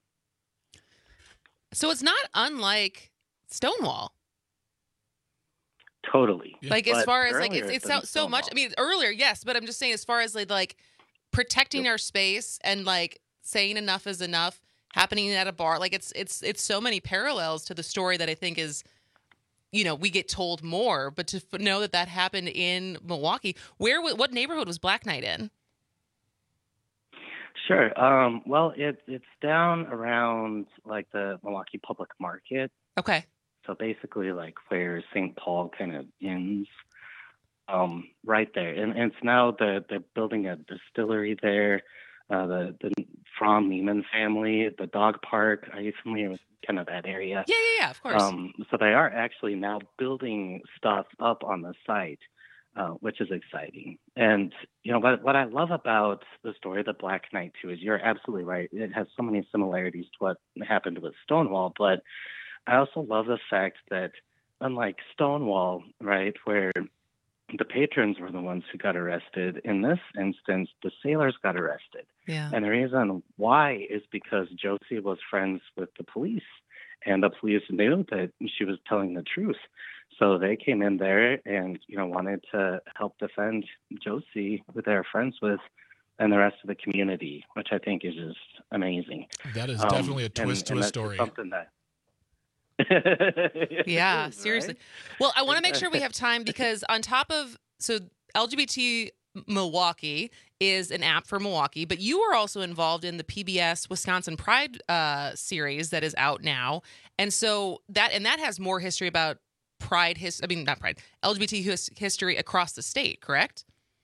So it's not unlike Stonewall. Totally. Like but as far as like it's, it's so, so Stonewall. much. I mean, earlier, yes, but I'm just saying as far as like, like protecting yep. our space and like saying enough is enough, happening at a bar. Like it's it's it's so many parallels to the story that I think is, you know, we get told more. But to f- know that that happened in Milwaukee, where what neighborhood was Black Knight in? Sure. Um, well, it, it's down around like the Milwaukee Public Market. Okay. So basically, like where Saint Paul kind of ends, um, right there, and, and it's now the they're building a distillery there. Uh, the the From Neiman family, the dog park. Are you familiar with kind of that area? Yeah, yeah, yeah. Of course. Um, so they are actually now building stuff up on the site, uh, which is exciting. And you know what what I love about the story of the Black Knight too is you're absolutely right. It has so many similarities to what happened with Stonewall, but I also love the fact that unlike Stonewall, right, where the patrons were the ones who got arrested, in this instance, the sailors got arrested. Yeah. And the reason why is because Josie was friends with the police, and the police knew that she was telling the truth. So they came in there and, you know, wanted to help defend Josie, who they're friends with, and the rest of the community, which I think is just amazing. That is Um, definitely a twist and- to and a that's story. Something that. Yeah, It is, seriously. right? Well, I want to make sure we have time because on top of so L G B T Milwaukee is an app for Milwaukee, but you are also involved in the P B S Wisconsin Pride uh, series that is out now, and so that and that has more history about Pride. His, I mean, not Pride, L G B T his, history across the state. Correct?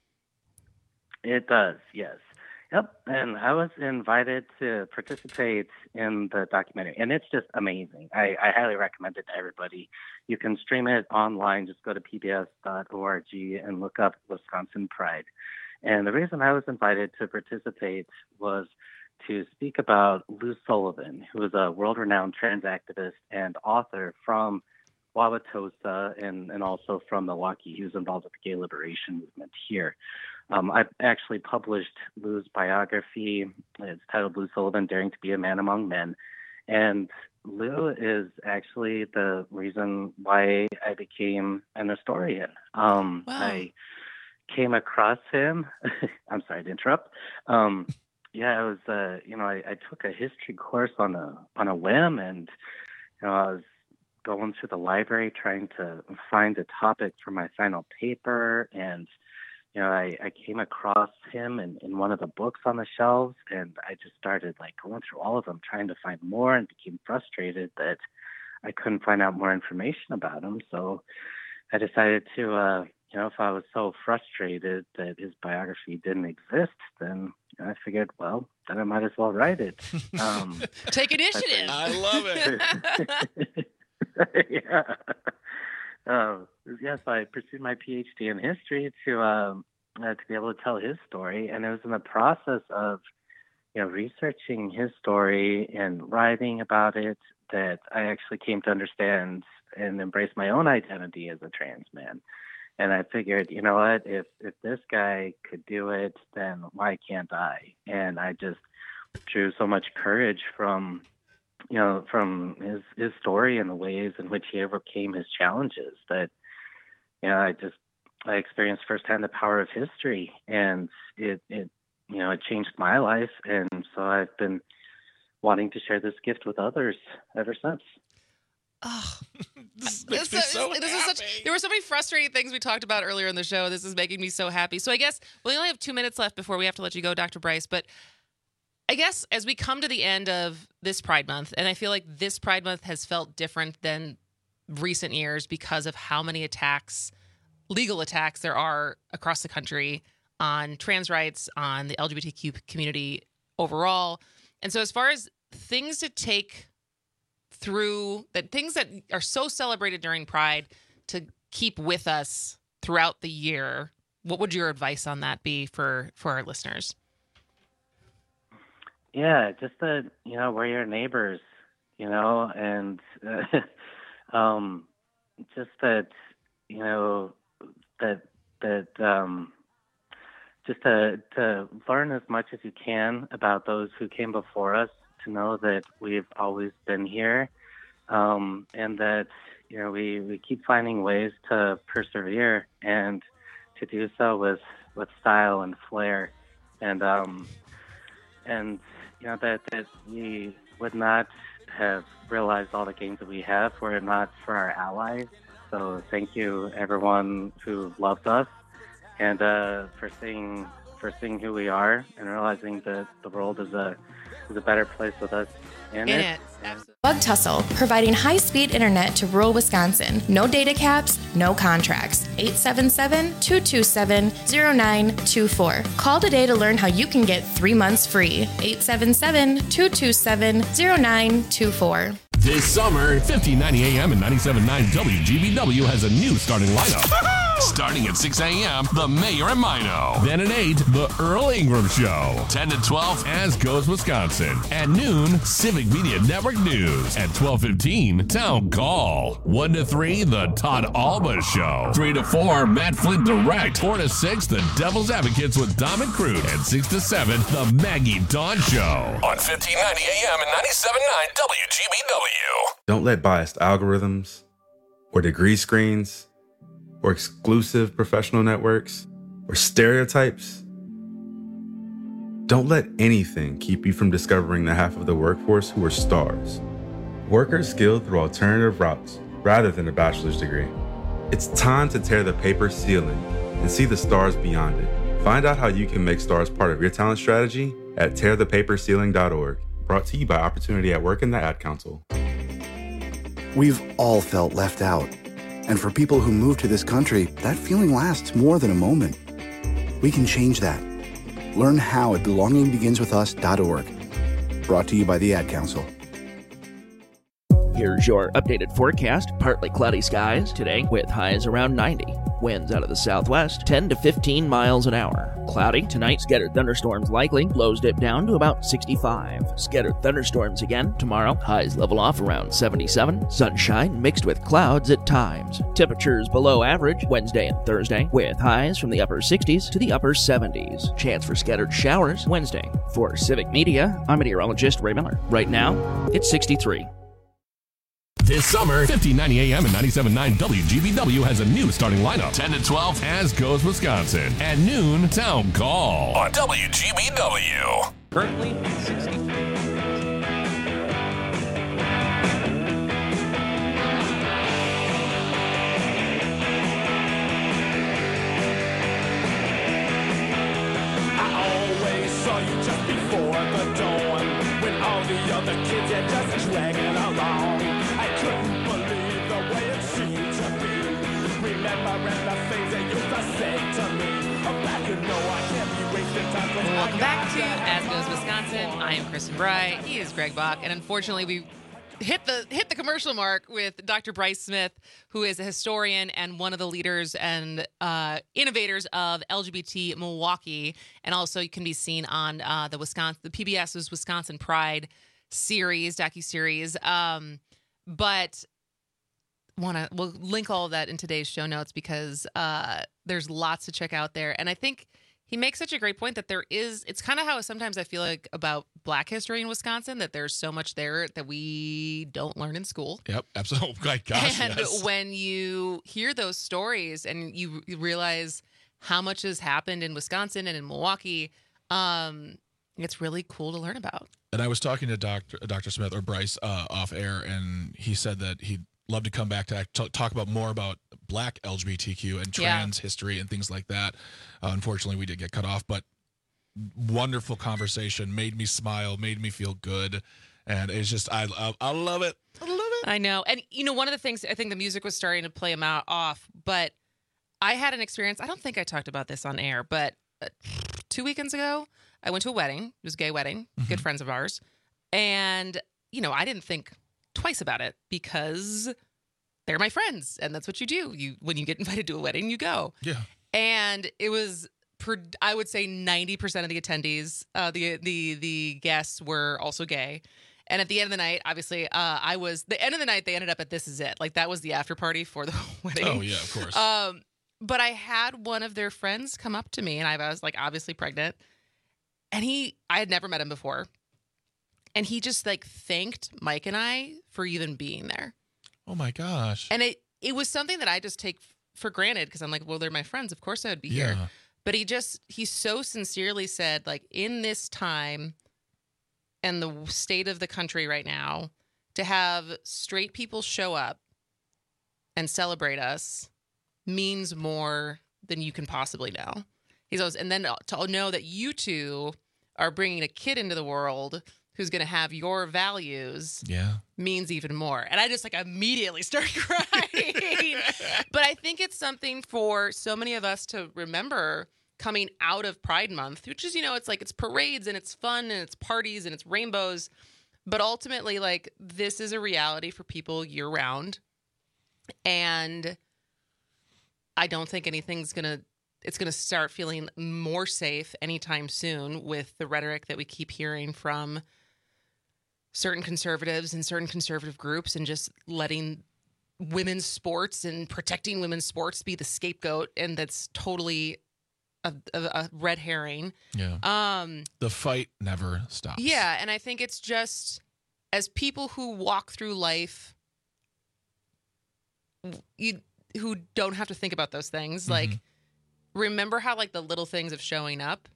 It does, yes. Yep. And I was invited to participate in the documentary, and it's just amazing. I, I highly recommend it to everybody. You can stream it online. Just go to P B S dot org and look up Wisconsin Pride. And the reason I was invited to participate was to speak about Lou Sullivan, who is a world-renowned trans activist and author from Wauwatosa and, and also from Milwaukee. He was involved with the gay liberation movement here. Um, I've actually published Lou's biography. It's titled Lou Sullivan, Daring to be a Man Among Men. And Lou is actually the reason why I became an historian. Um, Wow. I came across him. I'm sorry to interrupt. Um, yeah, I was, uh, you know, I, I took a history course on a on a whim, and you know, I was going through the library trying to find a topic for my final paper, and you know, I, I came across him in, in one of the books on the shelves, and I just started like going through all of them, trying to find more, and became frustrated that I couldn't find out more information about him. So I decided to, uh, you know, if I was so frustrated that his biography didn't exist, then you know, I figured, well, then I might as well write it. Um, Take initiative. I love it. yeah. Uh, yes, I pursued my PhD in history to um, uh, to be able to tell his story, and it was in the process of, you know, researching his story and writing about it that I actually came to understand and embrace my own identity as a trans man. And I figured, you know what, if if this guy could do it, then why can't I? And I just drew so much courage from, you know, from his, his story and the ways in which he overcame his challenges that, you know, I just, I experienced firsthand the power of history, and it, it, you know, it changed my life. And so I've been wanting to share this gift with others ever since. Oh, This this, makes me is- so this is such. happy. There were so many frustrating things we talked about earlier in the show. This is making me so happy. So I guess we only have two minutes left before we have to let you go, Doctor Bryce. But I guess as we come to the end of this Pride Month, and I feel like this Pride Month has felt different than recent years because of how many attacks, legal attacks there are across the country on trans rights, on the L G B T Q community overall. And so as far as things to take through, that things that are so celebrated during Pride to keep with us throughout the year, what would your advice on that be for, for our listeners? Yeah, just that, you know, we're your neighbors, you know, and uh, um, just that, you know, that, that, um, just to, to learn as much as you can about those who came before us, to know that we've always been here, um, and that, you know, we, we keep finding ways to persevere and to do so with, with style and flair. And, um, and, you know, that, that we would not have realized all the gains that we have were it not for our allies. So thank you, everyone who loves us, and uh, for seeing for seeing who we are and realizing that the world is a is a better place with us in, In it. it. Absolutely. Bug Tussle, providing high-speed internet to rural Wisconsin. No data caps, no contracts. eight seven seven, two two seven, zero nine two four. Call today to learn how you can get three months free. eight seven seven, two two seven, zero nine two four. This summer, fifteen ninety A M and ninety-seven point nine W G B W has a new starting lineup. Starting at six A M, The Mayor and Mino. Then at eight, The Earl Ingram Show. ten to twelve, As Goes Wisconsin. At noon, Civic Media Network News. At twelve fifteen, Town Call. one to three, The Todd Alba Show. three to four, Matt Flint Direct. four to six, The Devil's Advocates with Dom and Crute. And six to seven, The Maggie Dawn Show. On fifteen ninety A M and ninety-seven point nine W G B W. Don't let biased algorithms or degree screens or exclusive professional networks or stereotypes Don't let anything keep you from discovering the half of the workforce who are stars. Workers skilled through alternative routes rather than a bachelor's degree. It's time to tear the paper ceiling and see the stars beyond it. Find out how you can make stars part of your talent strategy at tear the paper ceiling dot org. Brought to you by Opportunity at Work and the Ad Council. We've all felt left out. And for people who move to this country, that feeling lasts more than a moment. We can change that. Learn how at belonging begins with us dot org. Brought to you by the Ad Council. Here's your updated forecast. Partly cloudy skies today with highs around ninety. Winds out of the southwest, ten to fifteen miles an hour. Cloudy tonight, scattered thunderstorms likely. Lows dip down to about sixty-five. Scattered thunderstorms again tomorrow. Highs level off around seventy-seven. Sunshine mixed with clouds at times. Temperatures below average Wednesday and Thursday, with highs from the upper sixties to the upper seventies. Chance for scattered showers Wednesday. For Civic Media, I'm meteorologist Ray Miller. Right now, it's sixty-three. This summer, fifteen ninety A M and ninety-seven point nine W G B W has a new starting lineup. ten to twelve, As Goes Wisconsin. At noon, Town Call on W G B W. Currently, sixty. I always saw you just before the dawn, when all the other kids are just dragging along. Couldn't believe the way it seemed to be. Remembering the things they used to say to me. I'm back, you know I can't be wasting time. Welcome back to As Goes Wisconsin. I am Kristen Bry. He is Greg Bach, and unfortunately, we hit the hit the commercial mark with Doctor Bryce Smith, who is a historian and one of the leaders and uh, innovators of L G B T Milwaukee, and also you can be seen on uh, the Wisconsin, the PBS's Wisconsin Pride series, docu-series. Um, But want to we'll link all of that in today's show notes because uh, there's lots to check out there. And I think he makes such a great point that there is, it's kind of how sometimes I feel like about Black history in Wisconsin, that there's so much there that we don't learn in school. Yep, absolutely. Oh, gosh, and yes. when you hear those stories and you, you realize how much has happened in Wisconsin and in Milwaukee, um, it's really cool to learn about. And I was talking to Doctor Doctor Smith or Bryce uh, off air, and he said that he'd love to come back to act, t- talk about more about Black L G B T Q and trans yeah. history and things like that. Uh, unfortunately, we did get cut off, but wonderful conversation, made me smile, made me feel good, and it's just I I, I love it. I love it. I know, and you know, one of the things I think the music was starting to play him out off, but I had an experience. I don't think I talked about this on air, but uh, two weekends ago. I went to a wedding. It was a gay wedding, mm-hmm. good friends of ours. And, you know, I didn't think twice about it because they're my friends. And that's what you do. You when you get invited to a wedding, you go. Yeah. And it was, I would say ninety percent of the attendees, uh, the, the, the guests were also gay. And at the end of the night, obviously, uh, I was, the end of the night, they ended up at This Is It. Like, that was the after party for the wedding. Oh, yeah, of course. Um, but I had one of their friends come up to me, and I was, like, obviously pregnant. And he, I had never met him before. And he just like thanked Mike and I for even being there. Oh my gosh. And it, it was something that I just take for granted because I'm like, well, they're my friends. Of course I would be yeah. here. But he just, he so sincerely said, like, in this time and the state of the country right now, to have straight people show up and celebrate us means more than you can possibly know. He's always, and then to know that you two are bringing a kid into the world who's going to have your values yeah. means even more. And I just like immediately start crying. But I think it's something for so many of us to remember coming out of Pride Month, which is, you know, it's like it's parades and it's fun and it's parties and it's rainbows. But ultimately, like, this is a reality for people year round. And I don't think anything's going to, it's going to start feeling more safe anytime soon with the rhetoric that we keep hearing from certain conservatives and certain conservative groups, and just letting women's sports and protecting women's sports be the scapegoat. And that's totally a, a, a red herring. Yeah. Um, the fight never stops. Yeah. And I think it's just, as people who walk through life, you who don't have to think about those things, mm-hmm. like, remember how, like, the little things of showing up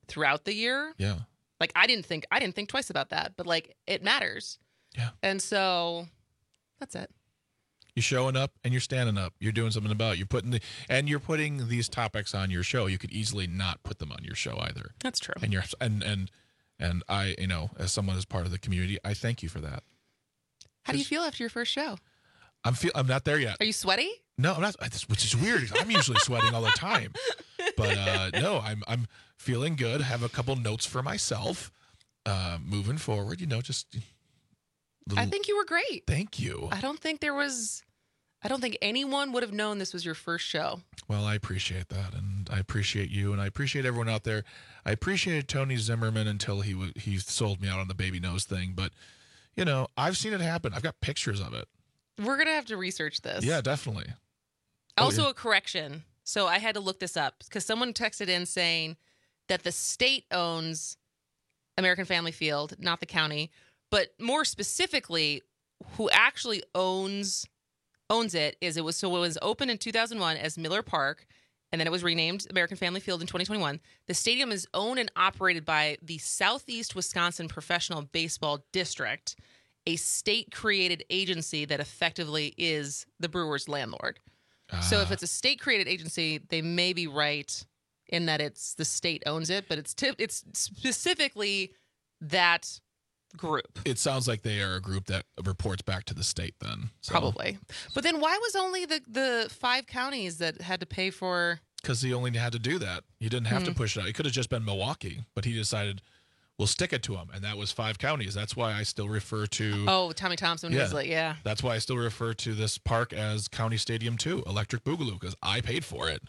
throughout the year. Yeah. Like I didn't think I didn't think twice about that, but like it matters. Yeah. And so that's it. You're showing up and you're standing up. You're doing something about it. You're putting the and you're putting these topics on your show. You could easily not put them on your show either. That's true. And you're and and and I, you know, as someone as part of the community, I thank you for that. How do you feel after your first show? I'm feel I'm not there yet. Are you sweaty? No, I'm not. Which is weird. I'm usually sweating all the time, but uh, no, I'm I'm feeling good. Have a couple notes for myself. Uh, moving forward, you know, just. Little... I think you were great. Thank you. I don't think there was. I don't think anyone would have known this was your first show. Well, I appreciate that, and I appreciate you, and I appreciate everyone out there. I appreciated Tony Zimmerman until he w- he sold me out on the baby nose thing, but you know, I've seen it happen. I've got pictures of it. We're gonna have to research this. Yeah, definitely. Also, oh, yeah. a correction. So I had to look this up because someone texted in saying that the state owns American Family Field, not the county. But more specifically, who actually owns owns it is it was so it was opened in two thousand one as Miller Park, and then it was renamed American Family Field in twenty twenty-one. The stadium is owned and operated by the Southeast Wisconsin Professional Baseball District, a state-created agency that effectively is the Brewers' landlord. Uh. So if it's a state-created agency, they may be right in that it's the state owns it, but it's t- it's specifically that group. It sounds like they are a group that reports back to the state then. So. Probably. But then why was only the, the five counties that had to pay for... Because he only had to do that. He didn't have Hmm. to push it out. It could have just been Milwaukee, but he decided, we'll stick it to him. And that was five counties. That's why I still refer to... Oh, Tommy Thompson yeah, was like, yeah. That's why I still refer to this park as County Stadium two, Electric Boogaloo, because I paid for it.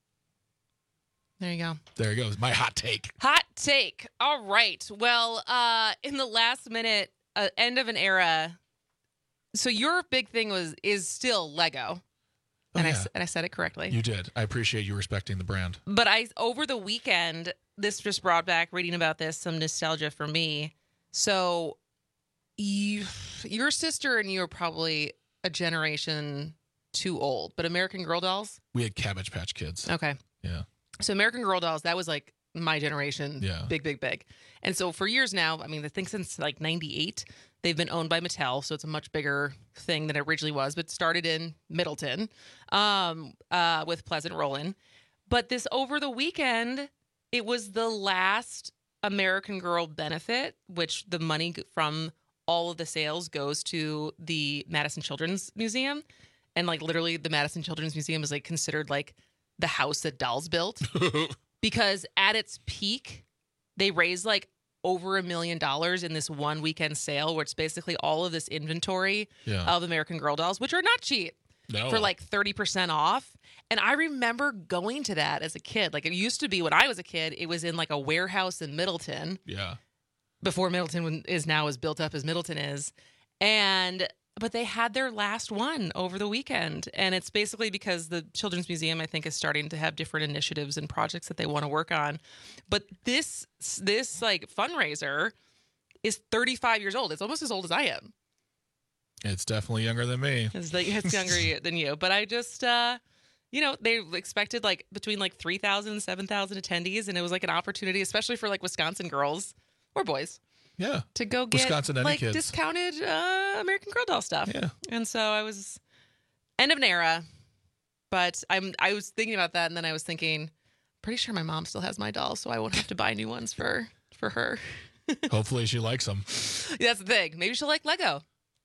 There you go. There you go. My hot take. Hot take. All right. Well, uh, in the last minute, uh, end of an era. So your big thing was is still Lego, Oh, and I yeah. s- and I said it correctly. You did. I appreciate you respecting the brand. But I over the weekend, this just brought back reading about this some nostalgia for me. So, you, your sister and you are probably a generation too old. But American Girl dolls. We had Cabbage Patch Kids. Okay. Yeah. So American Girl dolls, that was like my generation. Yeah. Big, big, big. And so for years now, I mean, I think since like ninety-eight, they've been owned by Mattel. So it's a much bigger thing than it originally was, but started in Middleton um, uh, with Pleasant Rollin. But this over the weekend, it was the last American Girl benefit, which the money from all of the sales goes to the Madison Children's Museum. And like literally the Madison Children's Museum is like considered like the house that dolls built because at its peak, they raised like over a million dollars in this one weekend sale where it's basically all of this inventory Yeah. of American Girl dolls, which are not cheap No. for like thirty percent off. And I remember going to that as a kid. Like it used to be when I was a kid, it was in like a warehouse in Middleton Yeah. before Middleton is now as built up as Middleton is. And but they had their last one over the weekend. And it's basically because the Children's Museum, I think, is starting to have different initiatives and projects that they want to work on. But this, this like fundraiser is thirty-five years old. It's almost as old as I am. It's definitely younger than me. It's, like, it's younger than you. But I just, uh, you know, they expected like between like three thousand and seven thousand attendees. And it was like an opportunity, especially for like Wisconsin girls or boys. Yeah. To go get Wisconsin any like kids. discounted uh, American Girl doll stuff. Yeah. And so I was end of an era, but I'm I was thinking about that, and then I was thinking, pretty sure my mom still has my dolls, so I won't have to buy new ones for for her. Hopefully she likes them. That's the thing. Maybe she'll like Lego.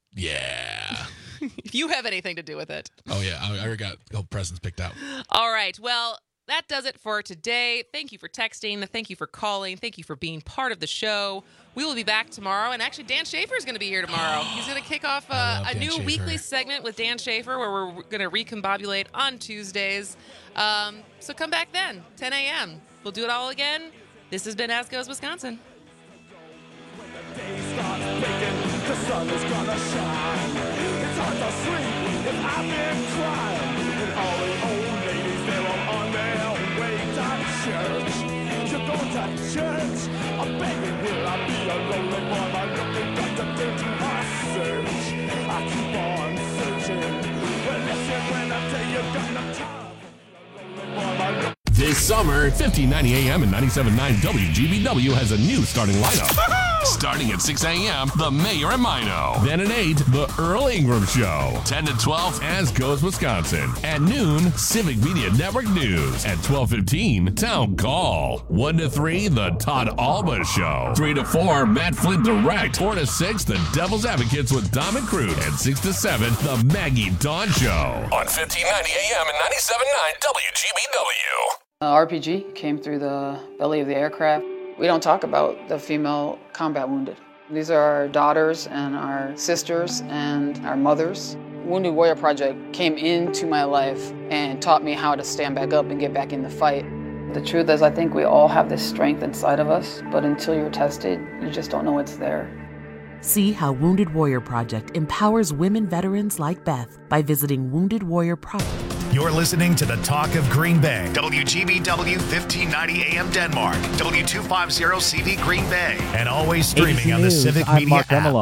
Yeah. If you have anything to do with it. Oh yeah. I I already got oh, presents picked out. All right. Well, that does it for today. Thank you for texting. Thank you for calling. Thank you for being part of the show. We will be back tomorrow. And actually, Dan Schaefer is going to be here tomorrow. He's going to kick off uh, a Dan new Schaefer. weekly segment with Dan Schaefer where we're going to recombobulate on Tuesdays. Um, so come back then, ten a.m. We'll do it all again. This has been As Goes Wisconsin. The sun is gonna shine. It's hard to sleep if I've been crying. And all the old ladies, they're all on their way to church. You're going to church? I'm begging, will I be a lonely boy? My looking got to do to my search. I keep on searching. Well, listen when I tell you, got no time. Lonely boy, my This song summer, fifteen ninety A M and ninety-seven point nine W G B W has a new starting lineup. Starting at six A M, The Mayor and Mino. Then at eight, The Earl Ingram Show. ten to twelve, As Goes Wisconsin. At noon, Civic Media Network News. At twelve fifteen, Town Call. one to three, The Todd Alba Show. three to four, Matt Flint Direct. four to six, The Devil's Advocates with Dom and Crute. And six to seven, The Maggie Dawn Show. On fifteen ninety A M and ninety-seven point nine W G B W. Uh, R P G came through the belly of the aircraft. We don't talk about the female combat wounded. These are our daughters and our sisters and our mothers. Wounded Warrior Project came into my life and taught me how to stand back up and get back in the fight. The truth is, I think we all have this strength inside of us, but until you're tested, you just don't know it's there. See how Wounded Warrior Project empowers women veterans like Beth by visiting Wounded Warrior Project. You're listening to the Talk of Green Bay. W G B W fifteen ninety A M Denmark. W two fifty C V Green Bay. And always streaming on the Civic Media app.